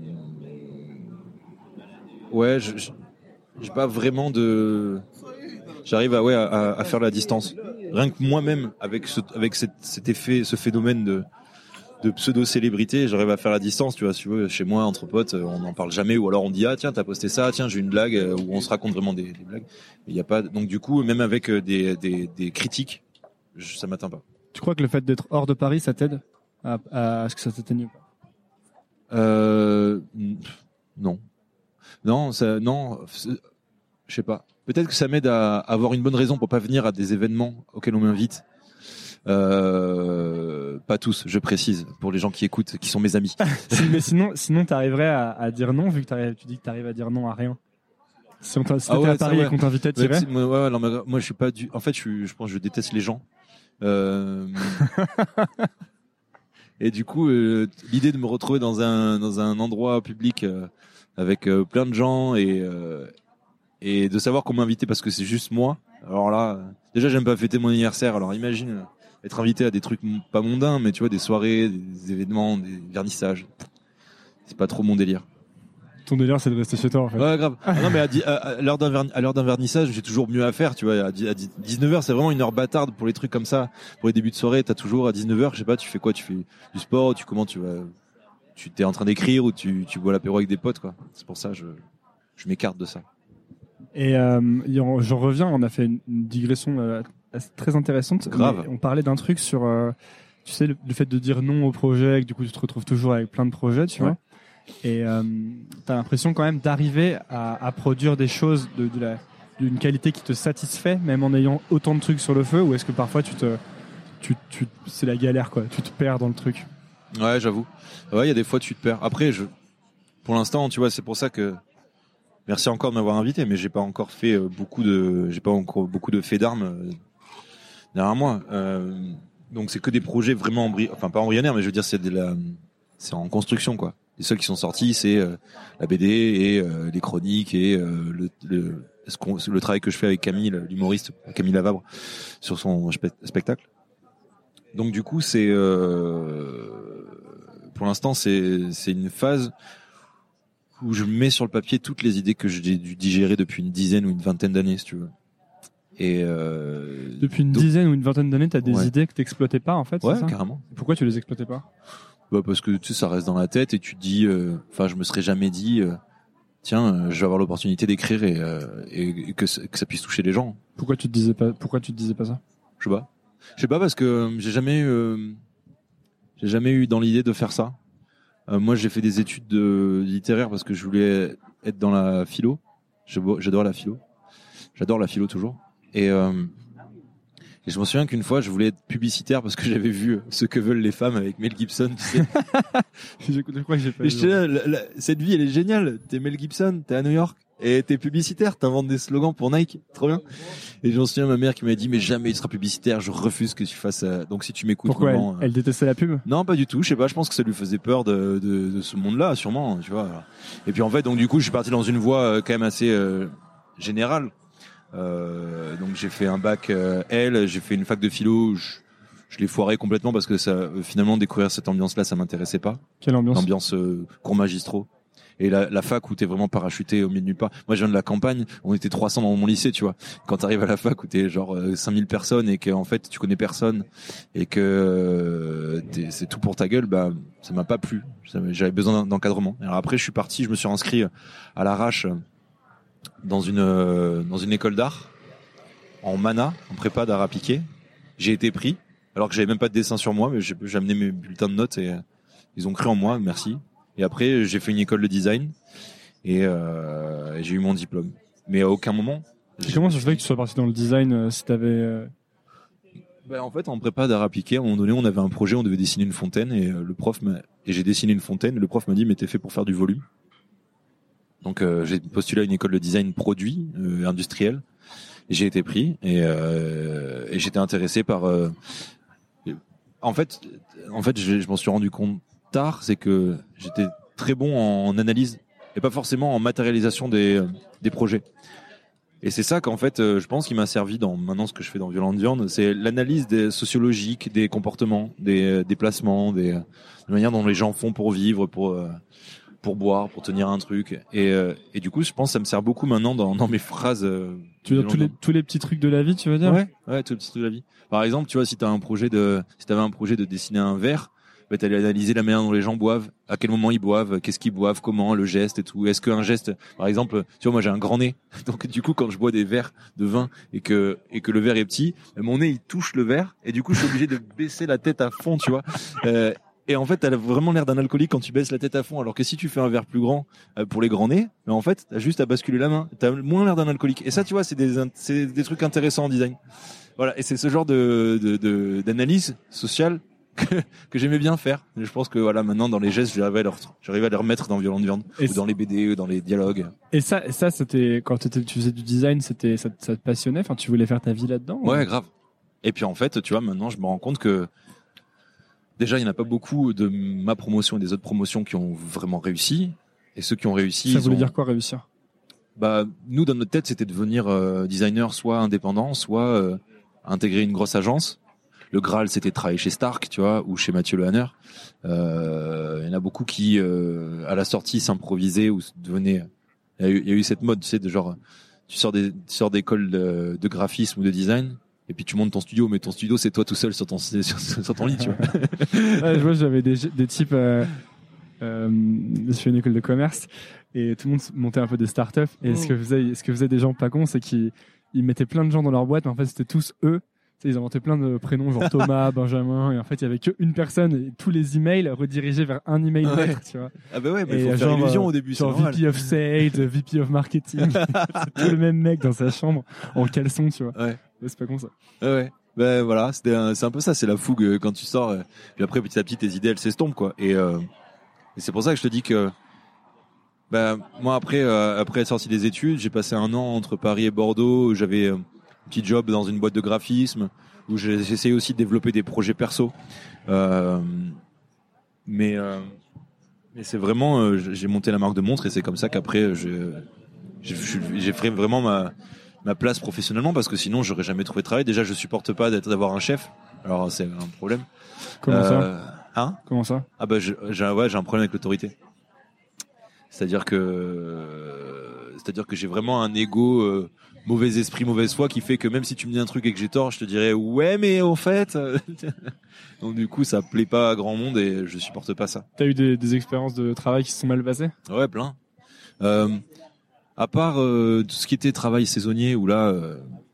ouais, je, je j'ai pas vraiment de, j'arrive à ouais à, à faire la distance. Rien que moi-même avec ce avec cet, cet effet, ce phénomène de de pseudo-célébrité, j'arrive à faire la distance, tu vois. Si tu veux, chez moi entre potes, on n'en parle jamais, ou alors on dit ah tiens t'as posté ça, tiens j'ai une blague, où on se raconte vraiment des, des blagues. Il y a pas, donc du coup même avec des des, des critiques, je, ça m'atteint pas. Tu crois que le fait d'être hors de Paris, ça t'aide à, à, à ce que ça t'atteigne pas? Euh, non, non, ça, non. Je sais pas. Peut-être que ça m'aide à avoir une bonne raison pour pas venir à des événements auxquels on m'invite. Euh, pas tous, je précise, pour les gens qui écoutent, qui sont mes amis. Mais sinon, sinon, t'arriverais à, à dire non, vu que tu dis que t'arrives à dire non à rien. Si on t'a, si ah ouais, à Paris ça, ouais. et qu'on t'invitait, tu irais? Ouais, ouais, non, mais moi, je suis pas du. En fait, je, suis, je pense, que je déteste les gens. Euh... et du coup, euh, l'idée de me retrouver dans un dans un endroit public euh, avec euh, plein de gens et euh, et de savoir qu'on m'a invité parce que c'est juste moi. Alors là, euh, déjà j'aime pas fêter mon anniversaire. Alors imagine euh, être invité à des trucs m- pas mondains, mais tu vois, des soirées, des événements, des vernissages. C'est pas trop mon délire. Ton délire, c'est de rester chez toi, en fait. Ouais, grave. Ah non, mais à, di- à, à l'heure d'un verni- à l'heure d'un vernissage, j'ai toujours mieux à faire, tu vois. À, di- à di- dix-neuf heures, c'est vraiment une heure bâtarde pour les trucs comme ça. Pour les débuts de soirée, t'as toujours à dix-neuf heures, je sais pas, tu fais quoi? Tu fais du sport, tu comment tu vas, tu t'es en train d'écrire ou tu, tu bois l'apéro avec des potes, quoi. C'est pour ça, je, je m'écarte de ça. Et euh, j'en reviens, on a fait une, une digression euh, très intéressante. Grave. On parlait d'un truc sur, euh, tu sais, le, le fait de dire non au projet, et que du coup tu te retrouves toujours avec plein de projets, tu ouais. vois. Et euh, t'as l'impression quand même d'arriver à, à produire des choses de, de la, d'une qualité qui te satisfait, même en ayant autant de trucs sur le feu, ou est-ce que parfois tu te, tu, tu, c'est la galère, quoi. Tu te perds dans le truc. Ouais, j'avoue. Ouais, il y a des fois tu te perds. Après, je, pour l'instant, tu vois, c'est pour ça que. Merci encore de m'avoir invité, mais j'ai pas encore fait beaucoup de, j'ai pas encore beaucoup de faits d'armes derrière moi. Euh, donc c'est que des projets vraiment embry... enfin pas embryonnaires, mais je veux dire c'est de la, c'est en construction quoi. Les seuls qui sont sortis, c'est euh, la B D et euh, les chroniques et euh, le, le, ce qu'on, le travail que je fais avec Camille, l'humoriste Camille Lavabre, sur son spe- spectacle. Donc du coup c'est, euh, pour l'instant c'est c'est une phase où je mets sur le papier toutes les idées que j'ai dû digérer depuis une dizaine ou une vingtaine d'années, si tu veux. Et euh, depuis une donc, dizaine ou une vingtaine d'années, t'as des ouais. idées que t'exploitais pas, en fait, ouais, c'est ça carrément. Pourquoi tu les exploitais pas? Bah parce que tu sais, ça reste dans la tête et tu te dis, enfin, euh, je me serais jamais dit, euh, tiens, euh, je vais avoir l'opportunité d'écrire et, euh, et, et que, que ça puisse toucher les gens. Pourquoi tu te disais pas, pourquoi tu te disais pas ça? Je sais pas. Je sais pas parce que j'ai jamais, euh, j'ai jamais eu dans l'idée de faire ça. Euh, moi, j'ai fait des études de littéraires parce que je voulais être dans la philo. J'adore la philo. J'adore la philo toujours. Et, euh, et je me souviens qu'une fois, je voulais être publicitaire parce que j'avais vu Ce que veulent les femmes avec Mel Gibson. Tu sais. je, je crois que j'ai pas. Et j'étais là, la, la, cette vie, elle est géniale. T'es Mel Gibson, t'es à New York. Et t'es publicitaire, t'inventes des slogans pour Nike, trop bien. Et j'en souviens ma mère qui m'a dit mais jamais tu seras publicitaire, je refuse que tu fasses ça. Donc si tu m'écoutes, pourquoi maman, elle, elle détestait la pub? Non, pas du tout. Je sais pas. Je pense que ça lui faisait peur de, de, de ce monde-là, sûrement. Tu vois. Et puis en fait, donc du coup, je suis parti dans une voie euh, quand même assez euh, générale. Euh, donc j'ai fait un bac euh, L, j'ai fait une fac de philo. Je, je l'ai foiré complètement parce que ça, euh, finalement, découvrir cette ambiance-là, ça m'intéressait pas. Quelle ambiance? L'ambiance euh, cours magistraux. Et la, la fac où t'es vraiment parachuté au milieu de nulle part. Moi, je viens de la campagne. On était trois cents dans mon lycée, tu vois. Quand t'arrives à la fac où t'es genre euh, cinq mille personnes et que en fait tu connais personne et que euh, c'est tout pour ta gueule, bah ça m'a pas plu. J'avais besoin d'encadrement. Alors après, je suis parti. Je me suis inscrit à l'arrache dans une euh, dans une école d'art en mana, en prépa d'art appliqué. J'ai été pris alors que j'avais même pas de dessin sur moi, mais j'ai, j'ai amené mes bulletins de notes et euh, ils ont cru en moi. Merci. Et après, j'ai fait une école de design et, euh, et j'ai eu mon diplôme. Mais à aucun moment. Et comment ça se fait que tu sois parti dans le design euh, si t'avais euh... Ben, en fait, en prépa d'art appliqué, à un moment donné, on avait un projet, on devait dessiner une fontaine et euh, le prof m'a et j'ai dessiné une fontaine. Et le prof m'a dit, mais t'es fait pour faire du volume. Donc euh, j'ai postulé à une école de design produit euh, industriel. Et j'ai été pris et, euh, et j'étais intéressé par. Euh, en fait, en fait, je, je m'en suis rendu compte tard, c'est que j'étais très bon en analyse et pas forcément en matérialisation des des projets. Et c'est ça qu'en fait, je pense qui m'a servi dans maintenant ce que je fais dans Violente Viande, c'est l'analyse des sociologiques des comportements, des déplacements, des, des manières dont les gens font pour vivre, pour pour boire, pour tenir un truc. Et et du coup, je pense que ça me sert beaucoup maintenant dans dans mes phrases. Tu veux dire tous les tous les petits trucs de la vie, tu veux dire? Ouais, ouais, tous les petits trucs de la vie. Par exemple, tu vois, si t'as un projet de si t'avais un projet de dessiner un verre, bah, t'allais analyser la manière dont les gens boivent, à quel moment ils boivent, qu'est-ce qu'ils boivent, comment, le geste et tout. Est-ce qu'un geste, par exemple, tu vois, moi j'ai un grand nez, donc du coup quand je bois des verres de vin et que et que le verre est petit, mon nez il touche le verre et du coup je suis obligé de baisser la tête à fond, tu vois. Euh, et en fait, t'as vraiment l'air d'un alcoolique quand tu baisses la tête à fond, alors que si tu fais un verre plus grand euh, pour les grands nez, mais en fait t'as juste à basculer la main, t'as moins l'air d'un alcoolique. Et ça, tu vois, c'est des c'est des trucs intéressants en design. Voilà, et c'est ce genre de de, de d'analyse sociale que, que j'aimais bien faire. Et je pense que voilà, maintenant dans les gestes, j'arrive à leur, j'arrive à les remettre dans Violente Viande, et ou dans les B D, ou dans les dialogues. Et ça, et ça, c'était quand t'étais, tu faisais du design, c'était, ça, ça te passionnait. Enfin, tu voulais faire ta vie là-dedans. Ouais, ou... grave. Et puis en fait, tu vois, maintenant, je me rends compte que déjà, il n'y en a pas beaucoup de ma promotion et des autres promotions qui ont vraiment réussi. Et ceux qui ont réussi, ça voulait ont... dire quoi réussir? Bah, nous, dans notre tête, c'était devenir euh, designer, soit indépendant, soit euh, intégrer une grosse agence. Le Graal, c'était de travailler chez Stark, tu vois, ou chez Mathieu Lehanner. Euh, il y en a beaucoup qui, euh, à la sortie, s'improvisaient ou devenaient. Il y a eu, il y a eu cette mode, tu sais, de genre, tu sors des, tu sors d'école de, de graphisme ou de design, et puis tu montes ton studio, mais ton studio, c'est toi tout seul sur ton, sur, sur ton lit, tu vois. Ouais, je vois, j'avais des, des types. Euh... Euh, je fais une école de commerce et tout le monde montait un peu des startups. Et mmh. ce que faisaient, ce que faisaient des gens pas cons, c'est qu'ils ils mettaient plein de gens dans leur boîte, mais en fait c'était tous eux. Tu sais, ils inventaient plein de prénoms, genre Thomas, Benjamin, et en fait il y avait qu'une personne et tous les emails redirigés vers un email ouais. lettre, tu vois. Ah bah ouais, mais il faut genre, faire illusion au début. Genre c'est V P of Sales, V P of Marketing, c'est tout le même mec dans sa chambre en caleçon, tu vois. Ouais. ouais c'est pas con ça. Ouais. ouais. Ben voilà, c'était un, c'est un peu ça, c'est la fougue euh, quand tu sors. Euh, puis après petit à petit tes idées elles s'estompent quoi. Et, euh, et c'est pour ça que je te dis que ben moi après euh, après être sorti des études, j'ai passé un an entre Paris et Bordeaux. Où j'avais un petit job dans une boîte de graphisme où j'ai, j'essayais aussi de développer des projets perso. Euh, mais euh, mais c'est vraiment euh, j'ai monté la marque de montre et c'est comme ça qu'après je j'ai, j'ai fait vraiment ma ma place professionnellement parce que sinon j'aurais jamais trouvé de travail. Déjà je supporte pas d'être d'avoir un chef. Alors c'est un problème. Comment euh, ça Hein Comment ça Ah bah j'ai ouais, j'ai un problème avec l'autorité. C'est-à-dire que c'est-à-dire que j'ai vraiment un ego euh, mauvais esprit, mauvaise foi qui fait que même si tu me dis un truc et que j'ai tort, je te dirais ouais mais au fait donc du coup ça plaît pas à grand monde et je supporte pas ça. T'as eu des, des expériences de travail qui se sont mal passées? Ouais, plein. Euh, À part euh, tout ce qui était travail saisonnier, où là, euh,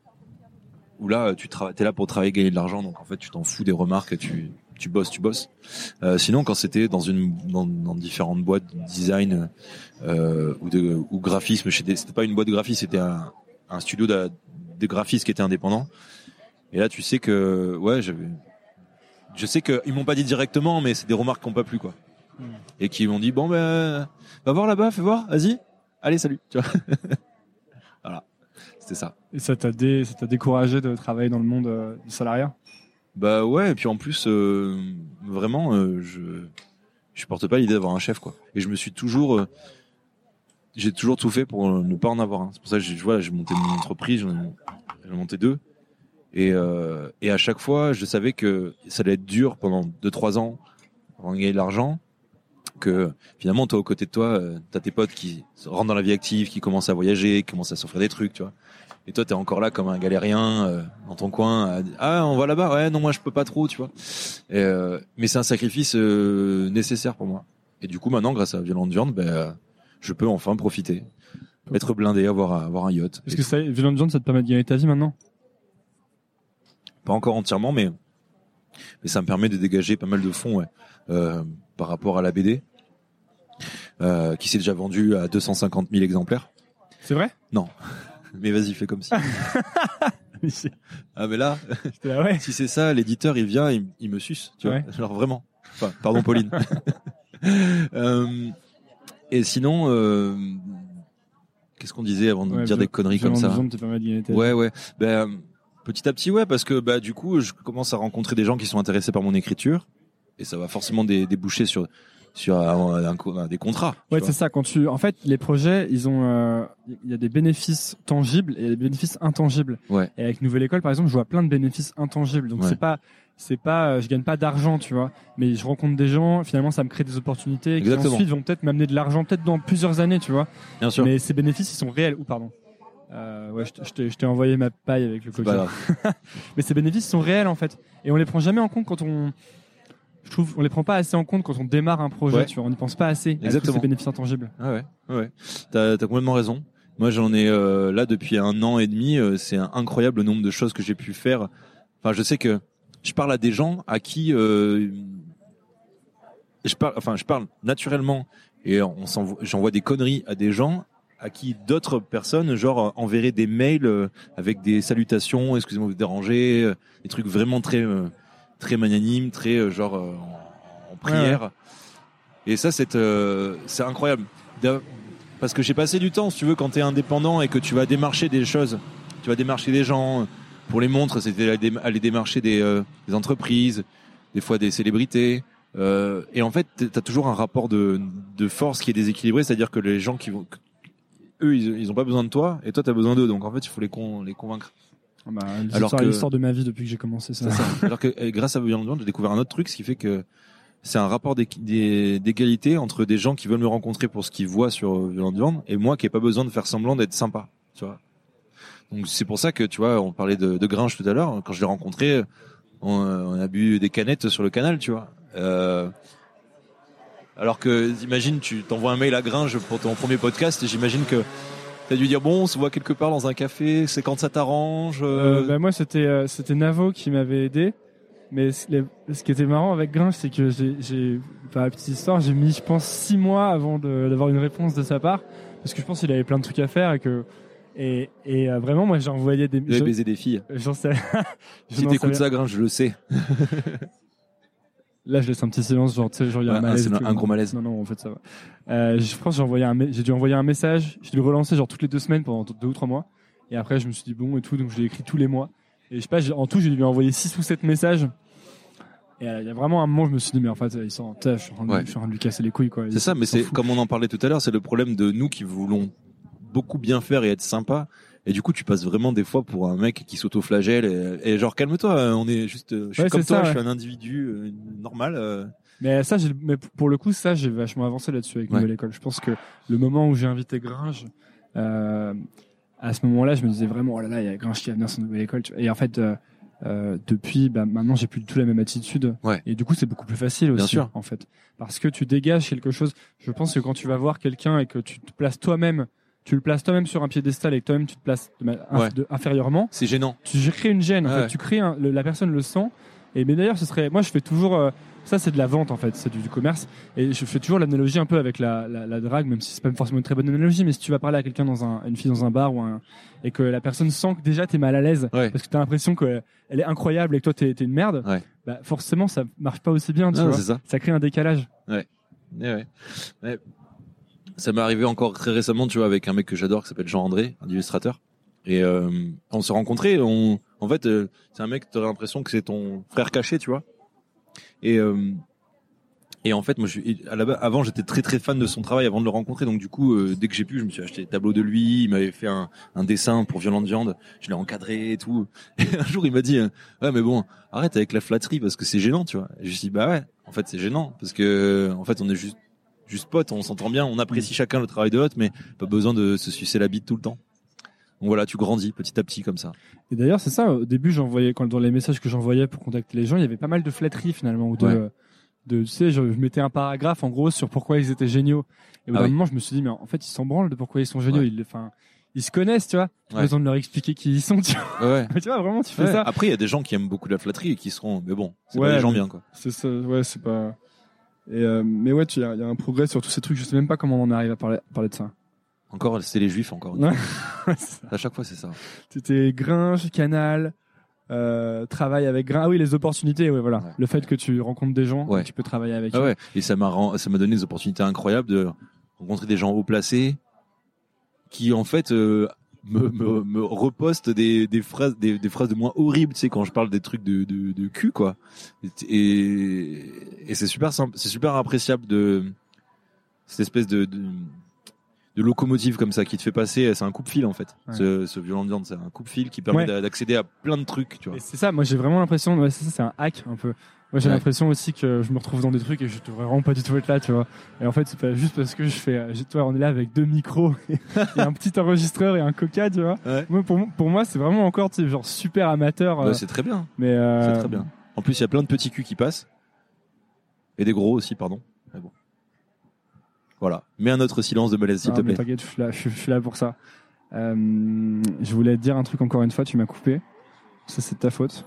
où là, tu tra- t'es là pour travailler, gagner de l'argent, donc en fait, tu t'en fous des remarques, tu, tu bosses, tu bosses. Euh, sinon, quand c'était dans une, dans, dans différentes boîtes de design euh, ou de, ou graphisme, chez des, c'était pas une boîte de graphisme, c'était un, un studio de, de graphisme qui était indépendant. Et là, tu sais que, ouais, j'avais, je sais que ils m'ont pas dit directement, mais c'est des remarques qui ont pas plu, quoi, mmh. et qui m'ont dit bon ben, va voir là-bas, fais voir, vas-y. Allez, salut, tu vois. Voilà, c'était ça. Et ça t'a, dé... ça t'a découragé de travailler dans le monde euh, du salariat? Bah ouais, et puis en plus, euh, vraiment, euh, je je supporte pas l'idée d'avoir un chef, quoi. Et je me suis toujours, euh, j'ai toujours tout fait pour ne pas en avoir un. C'est pour ça que j'ai, voilà, j'ai monté mon entreprise, j'en ai, j'en ai monté deux, et euh, et à chaque fois, je savais que ça allait être dur pendant deux trois ans avant de gagner de l'argent. Que finalement toi aux côtés de toi euh, t'as tes potes qui rentrent dans la vie active, qui commencent à voyager, qui commencent à s'offrir des trucs, tu vois, et toi t'es encore là comme un galérien euh, dans ton coin à, ah on va là-bas, ouais non moi je peux pas trop, tu vois, et, euh, mais c'est un sacrifice euh, nécessaire pour moi, et du coup maintenant grâce à Violente Viande ben euh, je peux enfin profiter, être blindé, avoir avoir un yacht. Est-ce que ça, Violente Viande ça te permet de gagner ta vie maintenant? Pas encore entièrement, mais mais ça me permet de dégager pas mal de fonds, ouais. Euh, par rapport à la B D, euh, qui s'est déjà vendue à deux cent cinquante mille exemplaires. C'est vrai? Non. Mais vas-y, fais comme si. Ah mais là, là ouais. Si c'est ça, l'éditeur il vient, il, il me suce, tu vois. Ouais. Alors vraiment. Enfin, pardon Pauline. euh, et sinon, euh, qu'est-ce qu'on disait avant de ouais, dire des conneries comme ça? Te permet de gagner ta ouais, ouais. Ben petit à petit, ouais, parce que bah du coup, je commence à rencontrer des gens qui sont intéressés par mon écriture. Et ça va forcément dé- déboucher sur sur un, un, un, des contrats. Ouais, c'est ça. Quand tu, en fait, les projets, ils ont, il euh, y a des bénéfices tangibles et des bénéfices intangibles. Ouais. Et avec Nouvelle École, par exemple, je vois plein de bénéfices intangibles. Donc ouais. c'est pas, c'est pas, euh, je gagne pas d'argent, tu vois. Mais je rencontre des gens. Finalement, ça me crée des opportunités qui Exactement. ensuite vont peut-être m'amener de l'argent, peut-être dans plusieurs années, tu vois. Bien sûr. Mais ces bénéfices, ils sont réels. Ou pardon. Euh, ouais, je, je, t'ai, je t'ai envoyé ma paille avec le coca. Mais ces bénéfices sont réels en fait, et on les prend jamais en compte quand on. Je trouve on les prend pas assez en compte quand on démarre un projet, ouais. tu vois, on n'y pense pas assez. Exactement. À tous ces bénéfices intangibles. Ah ouais, ouais. T'as, t'as complètement raison. Moi, j'en ai euh, là depuis un an et demi. Euh, c'est un incroyable nombre de choses que j'ai pu faire. Enfin, je sais que je parle à des gens à qui euh, je parle. Enfin, je parle naturellement et on s'envoie, j'envoie des conneries à des gens à qui d'autres personnes, genre, enverraient des mails avec des salutations, excusez-moi de vous déranger, des trucs vraiment très euh, très magnanime, très euh, genre euh, en, en prière. Ouais, ouais. Et ça, c'est euh, c'est incroyable. Parce que j'ai passé du temps, si tu veux, quand t'es indépendant et que tu vas démarcher des choses, tu vas démarcher des gens. Pour les montres, c'était aller démarcher des, euh, des entreprises, des fois des célébrités. Euh, et en fait, t'as toujours un rapport de, de force qui est déséquilibré, c'est-à-dire que les gens qui vont, eux, ils, ils ont pas besoin de toi, et toi, t'as besoin d'eux. Donc en fait, il faut les, con, les convaincre. Bah, Alors que l'histoire de ma vie depuis que j'ai commencé ça. ça. Alors que grâce à Violente Viande, j'ai découvert un autre truc, ce qui fait que c'est un rapport d'égalité entre des gens qui veulent me rencontrer pour ce qu'ils voient sur Violente Viande et moi qui n'ai pas besoin de faire semblant d'être sympa, tu vois. Donc c'est pour ça que, tu vois, on parlait de, de Grinch tout à l'heure. Quand je l'ai rencontré, on, on a bu des canettes sur le canal, tu vois. Euh, Alors que, imagine, tu t'envoies un mail à Gringe pour ton premier podcast et j'imagine que t'as dû dire bon, on se voit quelque part dans un café, c'est quand ça t'arrange. Euh... Euh, bah moi c'était euh, c'était Navo qui m'avait aidé, mais ce, les, ce qui était marrant avec Gringe, c'est que j'ai j'ai par la petite histoire, j'ai mis je pense six mois avant de, d'avoir une réponse de sa part, parce que je pense qu'il avait plein de trucs à faire et que et et euh, vraiment moi j'ai envoyé des. J'ai baisé des filles. J'en sais. Si t'écoutes ça, Gringe, je le sais. Là, je laisse un petit silence, genre, tu sais, genre, il y a ouais, un malaise. C'est un gros malaise. Non, non, en fait, ça va. Euh, je pense que j'ai envoyé un, j'ai dû envoyer un message, j'ai dû le relancer, genre, toutes les deux semaines pendant deux ou trois mois. Et après, je me suis dit, bon, et tout, donc je l'ai écrit tous les mois. Et je sais pas, en tout, j'ai dû lui envoyer six ou sept messages. Et euh, il y a vraiment un moment, je me suis dit, mais en fait, ils sont, je suis en train de, ouais. je suis en train de lui casser les couilles, quoi. C'est ça, mais c'est, fous. Comme on en parlait tout à l'heure, c'est le problème de nous qui voulons beaucoup bien faire et être sympa. Et du coup, tu passes vraiment des fois pour un mec qui s'auto-flagelle et, et genre, calme-toi, on est juste, je suis ouais, comme toi, ça, ouais. Je suis un individu euh, normal. Euh, Mais ça, j'ai, mais pour le coup, ça, j'ai vachement avancé là-dessus avec ouais. Nouvelle École. Je pense que le moment où j'ai invité Gringe, euh, à ce moment-là, je me disais vraiment, oh là là, il y a Gringe qui va venir sur Nouvelle École. Et en fait, euh, euh, depuis, bah, maintenant, j'ai plus du tout la même attitude. Ouais. Et du coup, c'est beaucoup plus facile aussi, Bien sûr. en fait. Parce que tu dégages quelque chose. Je pense que quand tu vas voir quelqu'un et que tu te places toi-même, tu le places toi-même sur un piédestal et que toi-même tu te places de, ouais. de, inférieurement. C'est gênant. Tu crées une gêne, en ouais. fait. Tu crées un, le, la personne le sent. Et mais d'ailleurs, ce serait, moi, je fais toujours, euh, ça, c'est de la vente, en fait, c'est du, du commerce. Et je fais toujours l'analogie un peu avec la, la, la drague, même si c'est pas forcément une très bonne analogie, mais si tu vas parler à quelqu'un dans un, une fille dans un bar ou un, et que la personne sent que déjà t'es mal à l'aise, ouais. parce que t'as l'impression qu'elle est incroyable et que toi t'es, t'es une merde, ouais. bah, forcément, ça marche pas aussi bien, tu non, vois. C'est ça. Ça crée un décalage. Ouais. Ouais, ouais. ouais. Ça m'est arrivé encore très récemment, tu vois, avec un mec que j'adore qui s'appelle Jean-André, un illustrateur. Et euh, on s'est rencontrés. On, en fait, euh, c'est un mec, t'aurais l'impression que c'est ton frère caché, tu vois. Et euh, et en fait, moi, je, à la base, avant, j'étais très très fan de son travail avant de le rencontrer. Donc du coup, euh, dès que j'ai pu, je me suis acheté des tableaux de lui. Il m'avait fait un, un dessin pour Violente Viande. Je l'ai encadré et tout. Et un jour, il m'a dit, euh, ouais, mais bon, arrête avec la flatterie parce que c'est gênant, tu vois. Et je me suis dit, bah ouais, en fait, c'est gênant parce que en fait, on est juste juste potes, on s'entend bien, on apprécie chacun le travail de l'autre, mais pas besoin de se sucer la bite tout le temps. Donc voilà, tu grandis petit à petit comme ça. Et d'ailleurs, c'est ça, au début, j'envoyais, quand dans les messages que j'envoyais pour contacter les gens, il y avait pas mal de flatteries finalement, ou de, ouais. de, tu sais, je, je mettais un paragraphe en gros sur pourquoi ils étaient géniaux. Et au bout ah d'un oui. moment, je me suis dit, mais en fait, ils s'en branlent de pourquoi ils sont géniaux. Ouais. Ils, enfin, ils se connaissent, tu vois. Pas ouais. besoin de leur expliquer qui ils sont, tu vois. Ouais. Mais tu vois, vraiment, tu fais ouais. ça. Après, il y a des gens qui aiment beaucoup la flatterie et qui seront, mais bon, c'est ouais, pas des gens bien, quoi. C'est ça, ouais, c'est pas. Et euh, mais ouais, il y, y a un progrès sur tous ces trucs. Je sais même pas comment on arrive à parler, parler de ça. Encore, c'est les juifs, encore. Ouais. À chaque fois, c'est ça. C'était Gringe, Canal, euh, travail avec Gringe. Ah oui, les opportunités, ouais, voilà. Ouais. Le fait que tu rencontres des gens, ouais. que tu peux travailler avec ah eux. Ouais. Et ça m'a, ça m'a donné des opportunités incroyables de rencontrer des gens haut placés qui, en fait, euh, me, me, me repostent des, des phrases, des, des phrases de moi horribles, tu sais, quand je parle des trucs de, de, de cul, quoi. Et, et c'est super simple, c'est super appréciable de cette espèce de, de de locomotive comme ça qui te fait passer, c'est un coupe-fil en fait. Ouais. Ce, ce Violente Viande, c'est un coupe-fil qui permet ouais. d'accéder à plein de trucs, tu vois. Et c'est ça, moi j'ai vraiment l'impression, ouais, c'est ça, c'est un hack un peu. Moi j'ai ouais. l'impression aussi que je me retrouve dans des trucs et je devrais vraiment pas du tout être là, tu vois. Et en fait c'est pas juste parce que je fais, toi on est là avec deux micros et un petit enregistreur et un coca, tu vois. Ouais. Moi pour pour moi c'est vraiment encore, tu sais, genre super amateur. Ouais, euh, c'est très bien. Mais euh... c'est très bien. En plus il y a plein de petits culs qui passent et des gros aussi, pardon. Mais bon. Voilà. Mets un autre silence de malaise, s'il te plaît. T'inquiète, je suis là, je, je suis là pour ça. Euh, je voulais te dire un truc encore une fois, tu m'as coupé. Ça, c'est de ta faute.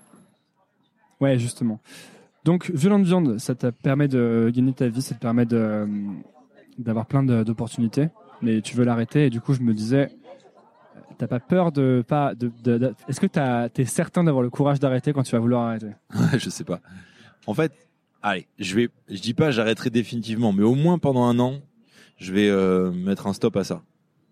Ouais, justement. Donc, Violente Viande, ça te permet de gagner ta vie, ça te permet de, d'avoir plein de, d'opportunités, mais tu veux l'arrêter, et du coup, je me disais, t'as pas peur de pas, de, de, de est-ce que t'as, t'es certain d'avoir le courage d'arrêter quand tu vas vouloir arrêter? Je sais pas. En fait, allez, je vais, je dis pas j'arrêterai définitivement, mais au moins pendant un an, je vais euh, mettre un stop à ça.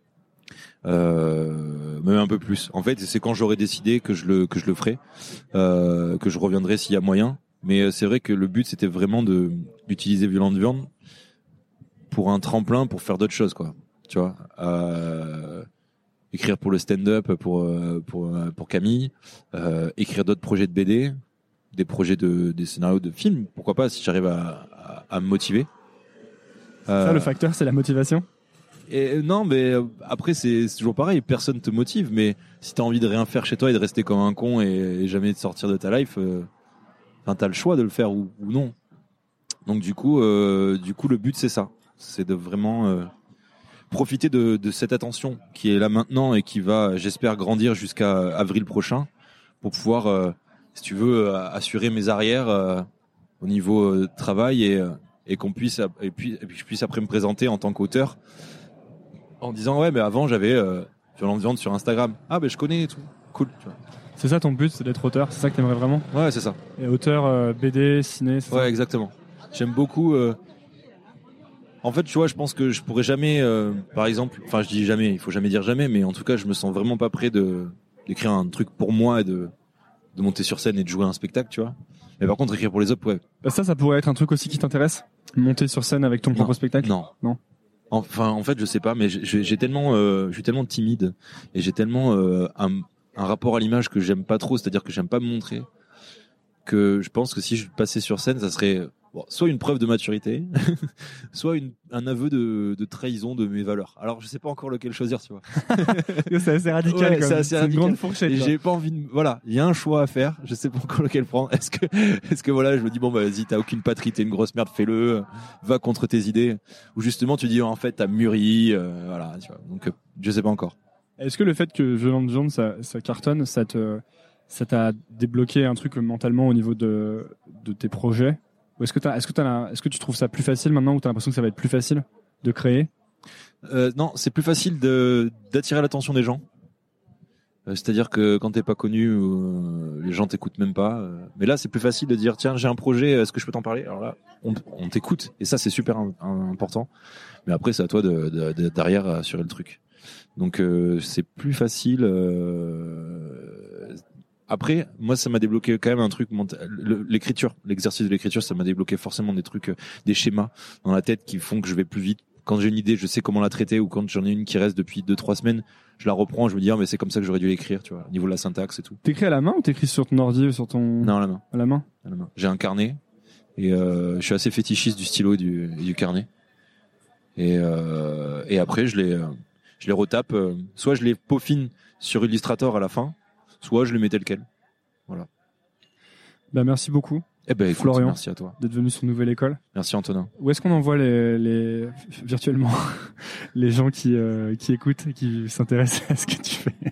Euh, même un peu plus. En fait, c'est quand j'aurai décidé que je le que je le ferai, euh, que je reviendrai s'il y a moyen. Mais c'est vrai que le but c'était vraiment de d'utiliser Violente Viande pour un tremplin pour faire d'autres choses, quoi. Tu vois, euh, écrire pour le stand-up, pour pour pour Camille, euh, écrire d'autres projets de B D. Des projets de des scénarios de films, pourquoi pas, si j'arrive à, à, à me motiver. Euh, ça, le facteur, c'est la motivation. Et non, mais après c'est, c'est toujours pareil, personne te motive, mais si t'as envie de rien faire chez toi et de rester comme un con et, et jamais de sortir de ta life, euh, enfin t'as le choix de le faire ou, ou non. Donc du coup, euh, du coup, le but c'est ça, c'est de vraiment euh, profiter de, de cette attention qui est là maintenant et qui va, j'espère, grandir jusqu'à avril prochain pour pouvoir, euh, si tu veux, euh, assurer mes arrières euh, au niveau euh, travail et, euh, et qu'on puisse et puis, et puis je puisse après me présenter en tant qu'auteur en disant ouais, mais avant j'avais euh, Violente Viande sur Instagram. Ah ben je connais et tout. Cool. Tu vois. C'est ça ton but, c'est d'être auteur, c'est ça que t'aimerais vraiment? Ouais, c'est ça. Et auteur euh, B D, ciné, c'est ouais, ça? Exactement. J'aime beaucoup. Euh... En fait, tu vois, je pense que je pourrais jamais, euh, par exemple, enfin, je dis jamais, il faut jamais dire jamais, mais en tout cas, je me sens vraiment pas prêt de d'écrire un truc pour moi et de de monter sur scène et de jouer un spectacle, tu vois. Mais par contre, écrire pour les autres, ouais. Bah ça, ça pourrait être un truc aussi qui t'intéresse? Monter sur scène avec ton non, propre spectacle? Non. Non. Enfin, en fait, je sais pas, mais j'ai, j'ai tellement, euh, je suis tellement timide et j'ai tellement euh, un un rapport à l'image que j'aime pas trop, c'est-à-dire que j'aime pas me montrer, que je pense que si je passais sur scène, ça serait bon, soit une preuve de maturité, soit une, un aveu de, de trahison de mes valeurs. Alors je sais pas encore lequel choisir, tu vois. C'est assez radical, ouais, comme. C'est assez c'est radical. Une grande fourchette. Et j'ai pas envie de, voilà, il y a un choix à faire, je sais pas encore lequel prendre. Est-ce que, est-ce que voilà, je me dis bon bah vas-y, t'as aucune patrie, t'es une grosse merde, fais-le, va contre tes idées. Ou justement tu dis en fait t'as mûri, euh, voilà, tu vois. Donc euh, je sais pas encore. Est-ce que le fait que Violente Viande ça, ça cartonne, ça te, ça t'a débloqué un truc mentalement au niveau de, de tes projets? Ou est-ce que t'as, est-ce que t'as, est-ce que tu trouves ça plus facile maintenant ou t'as l'impression que ça va être plus facile de créer? euh, Non, c'est plus facile de, d'attirer l'attention des gens. Euh, c'est-à-dire que quand t'es pas connu, euh, les gens t'écoutent même pas. Euh, mais là, c'est plus facile de dire tiens, j'ai un projet, est-ce que je peux t'en parler? Alors là, on, on t'écoute et ça, c'est super un, un, important. Mais après, c'est à toi de, de, de derrière assurer le truc. Donc euh, c'est plus facile. Euh... Après, moi, ça m'a débloqué quand même un truc. L'écriture, l'exercice de l'écriture, ça m'a débloqué forcément des trucs, des schémas dans la tête qui font que je vais plus vite. Quand j'ai une idée, je sais comment la traiter, ou quand j'en ai une qui reste depuis deux trois semaines, je la reprends, je me dis ah, mais c'est comme ça que j'aurais dû l'écrire, tu vois, au niveau de la syntaxe et tout. T'écris à la main ou t'écris sur ton ordi ou sur ton? Non, à la main. À la main. À la main. J'ai un carnet et euh, je suis assez fétichiste du stylo et du, et du carnet. Et euh, et après, je les euh, je les retape, euh, soit je les peaufine sur Illustrator à la fin, soit je les mets tel quel. Voilà. Bah merci beaucoup. Eh ben écoute, Florian, merci à toi d'être venu sur Nouvelle École. Merci Antonin. Où est-ce qu'on envoie les, les virtuellement les gens qui euh, qui écoutent et qui s'intéressent à ce que tu fais?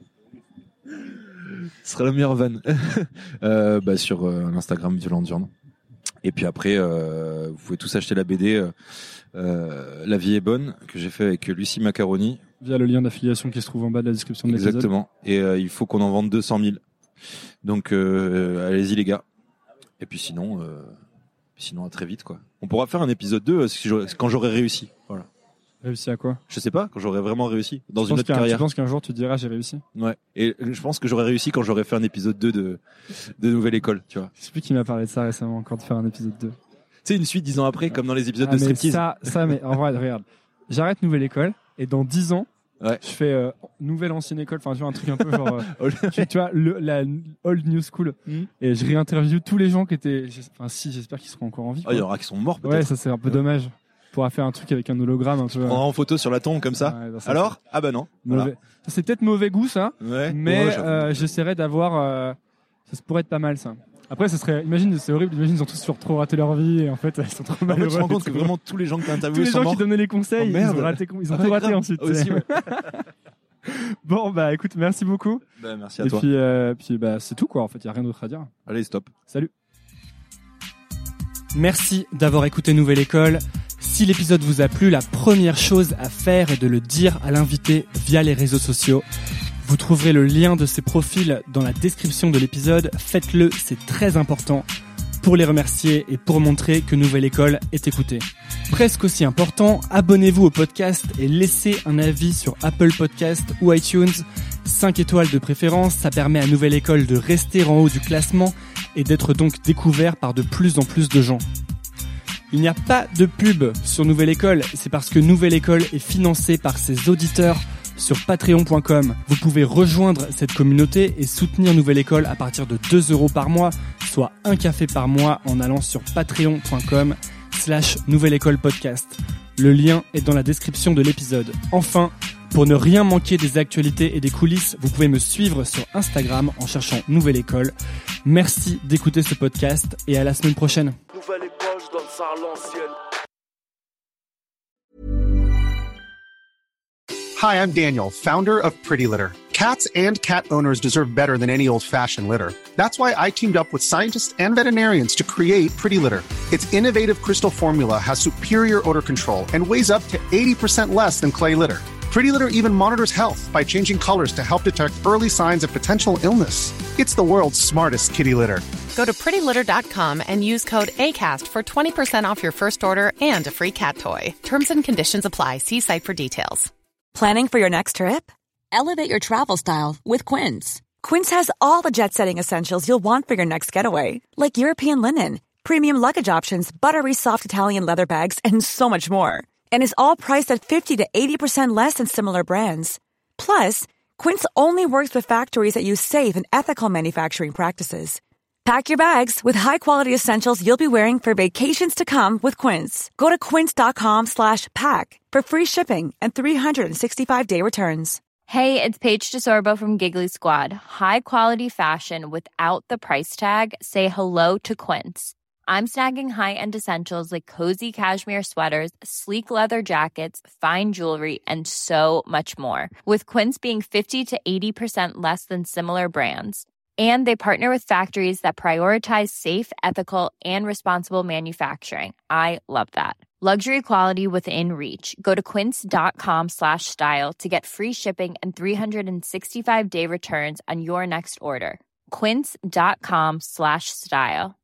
Ce sera la meilleure vanne. euh, bah sur euh, l'Instagram Violente Viande. Et puis après, euh, vous pouvez tous acheter la B D euh, euh, La vie est bonne que j'ai fait avec Lucie Macaroni via le lien d'affiliation qui se trouve en bas de la description de l'épisode. Exactement. Et euh, il faut qu'on en vende deux cent mille. Donc euh, allez-y les gars. Et puis sinon, euh, sinon à très vite quoi. On pourra faire un épisode deux euh, si j'aurais, quand j'aurai réussi. Voilà. Réussi à quoi? Je sais pas, quand j'aurai vraiment réussi dans tu une autre carrière. Tu penses qu'un jour tu te diras j'ai réussi? Ouais. Et je pense que j'aurais réussi quand j'aurais fait un épisode deux de de Nouvelle École, tu vois. Je sais plus qui m'a parlé de ça récemment encore, de faire un épisode deux. Tu sais, une suite dix ans après, comme dans les épisodes ah, de mais striptease. Ça, ça, mais en vrai, regarde. J'arrête Nouvelle École et dans dix ans, ouais. je fais euh, Nouvelle Ancienne École, enfin tu vois un truc un peu genre, euh, tu, tu vois, le, la Old New School. Mm. Et je réinterviewe tous les gens qui étaient, enfin si, j'espère qu'ils seront encore en vie. Ah, il y en aura qui sont morts peut-être. Ouais, ça c'est un peu ouais. dommage. On pourra faire un truc avec un hologramme un peu. On en photo sur la tombe comme ça. Ouais, ça Alors Ah bah non. Voilà. C'est peut-être mauvais goût ça, ouais. mais ouais, euh, j'essaierai d'avoir. Euh, ça pourrait être pas mal ça. Après, ça serait. Imagine, c'est horrible. Imagine, ils ont tous sur trop raté leur vie et en fait, ils sont trop malheureux. En fait, tu te rends compte que vraiment tous les gens que t'as interviewés tous les sont gens morts. qui donnaient les conseils, oh, merde. ils ont raté. Ils ont ah, tout raté grave. ensuite. Aussi, ouais. Bon, bah écoute, merci beaucoup. Bah, merci à et toi. Et puis, euh, puis bah c'est tout quoi. En fait, il y a rien d'autre à dire. Allez, stop. Salut. Merci d'avoir écouté Nouvelle École. Si l'épisode vous a plu, la première chose à faire est de le dire à l'invité via les réseaux sociaux. Vous trouverez le lien de ses profils dans la description de l'épisode. Faites-le, c'est très important pour les remercier et pour montrer que Nouvelle École est écoutée. Presque aussi important, abonnez-vous au podcast et laissez un avis sur Apple Podcast ou iTunes. cinq étoiles de préférence, ça permet à Nouvelle École de rester en haut du classement et d'être donc découvert par de plus en plus de gens. Il n'y a pas de pub sur Nouvelle École, c'est parce que Nouvelle École est financée par ses auditeurs sur patreon point com. Vous pouvez rejoindre cette communauté et soutenir Nouvelle École à partir de deux euros par mois, soit un café par mois en allant sur patreon point com slash Nouvelle École Podcast. Le lien est dans la description de l'épisode. Enfin, pour ne rien manquer des actualités et des coulisses, vous pouvez me suivre sur Instagram en cherchant Nouvelle École. Merci d'écouter ce podcast et à la semaine prochaine. Nouvelle école, je donne ça à l'ancienne. Hi, I'm Daniel, founder of Pretty Litter. Cats and cat owners deserve better than any old-fashioned litter. That's why I teamed up with scientists and veterinarians to create Pretty Litter. Its innovative crystal formula has superior odor control and weighs up to eighty percent less than clay litter. Pretty Litter even monitors health by changing colors to help detect early signs of potential illness. It's the world's smartest kitty litter. Go to pretty litter dot com and use code ACAST for twenty percent off your first order and a free cat toy. Terms and conditions apply. See site for details. Planning for your next trip? Elevate your travel style with Quince. Quince has all the jet-setting essentials you'll want for your next getaway, like European linen, premium luggage options, buttery soft Italian leather bags, and so much more. And is all priced at fifty to eighty percent less than similar brands. Plus, Quince only works with factories that use safe and ethical manufacturing practices. Pack your bags with high-quality essentials you'll be wearing for vacations to come with Quince. Go to quince.com slash pack for free shipping and three sixty-five day returns. Hey, it's Paige DeSorbo from Giggly Squad. High quality fashion without the price tag. Say hello to Quince. I'm snagging high-end essentials like cozy cashmere sweaters, sleek leather jackets, fine jewelry, and so much more. With Quince being fifty to eighty percent less than similar brands. And they partner with factories that prioritize safe, ethical, and responsible manufacturing. I love that. Luxury quality within reach. Go to quince.com slash style to get free shipping and three sixty-five day returns on your next order. Quince.com slash style.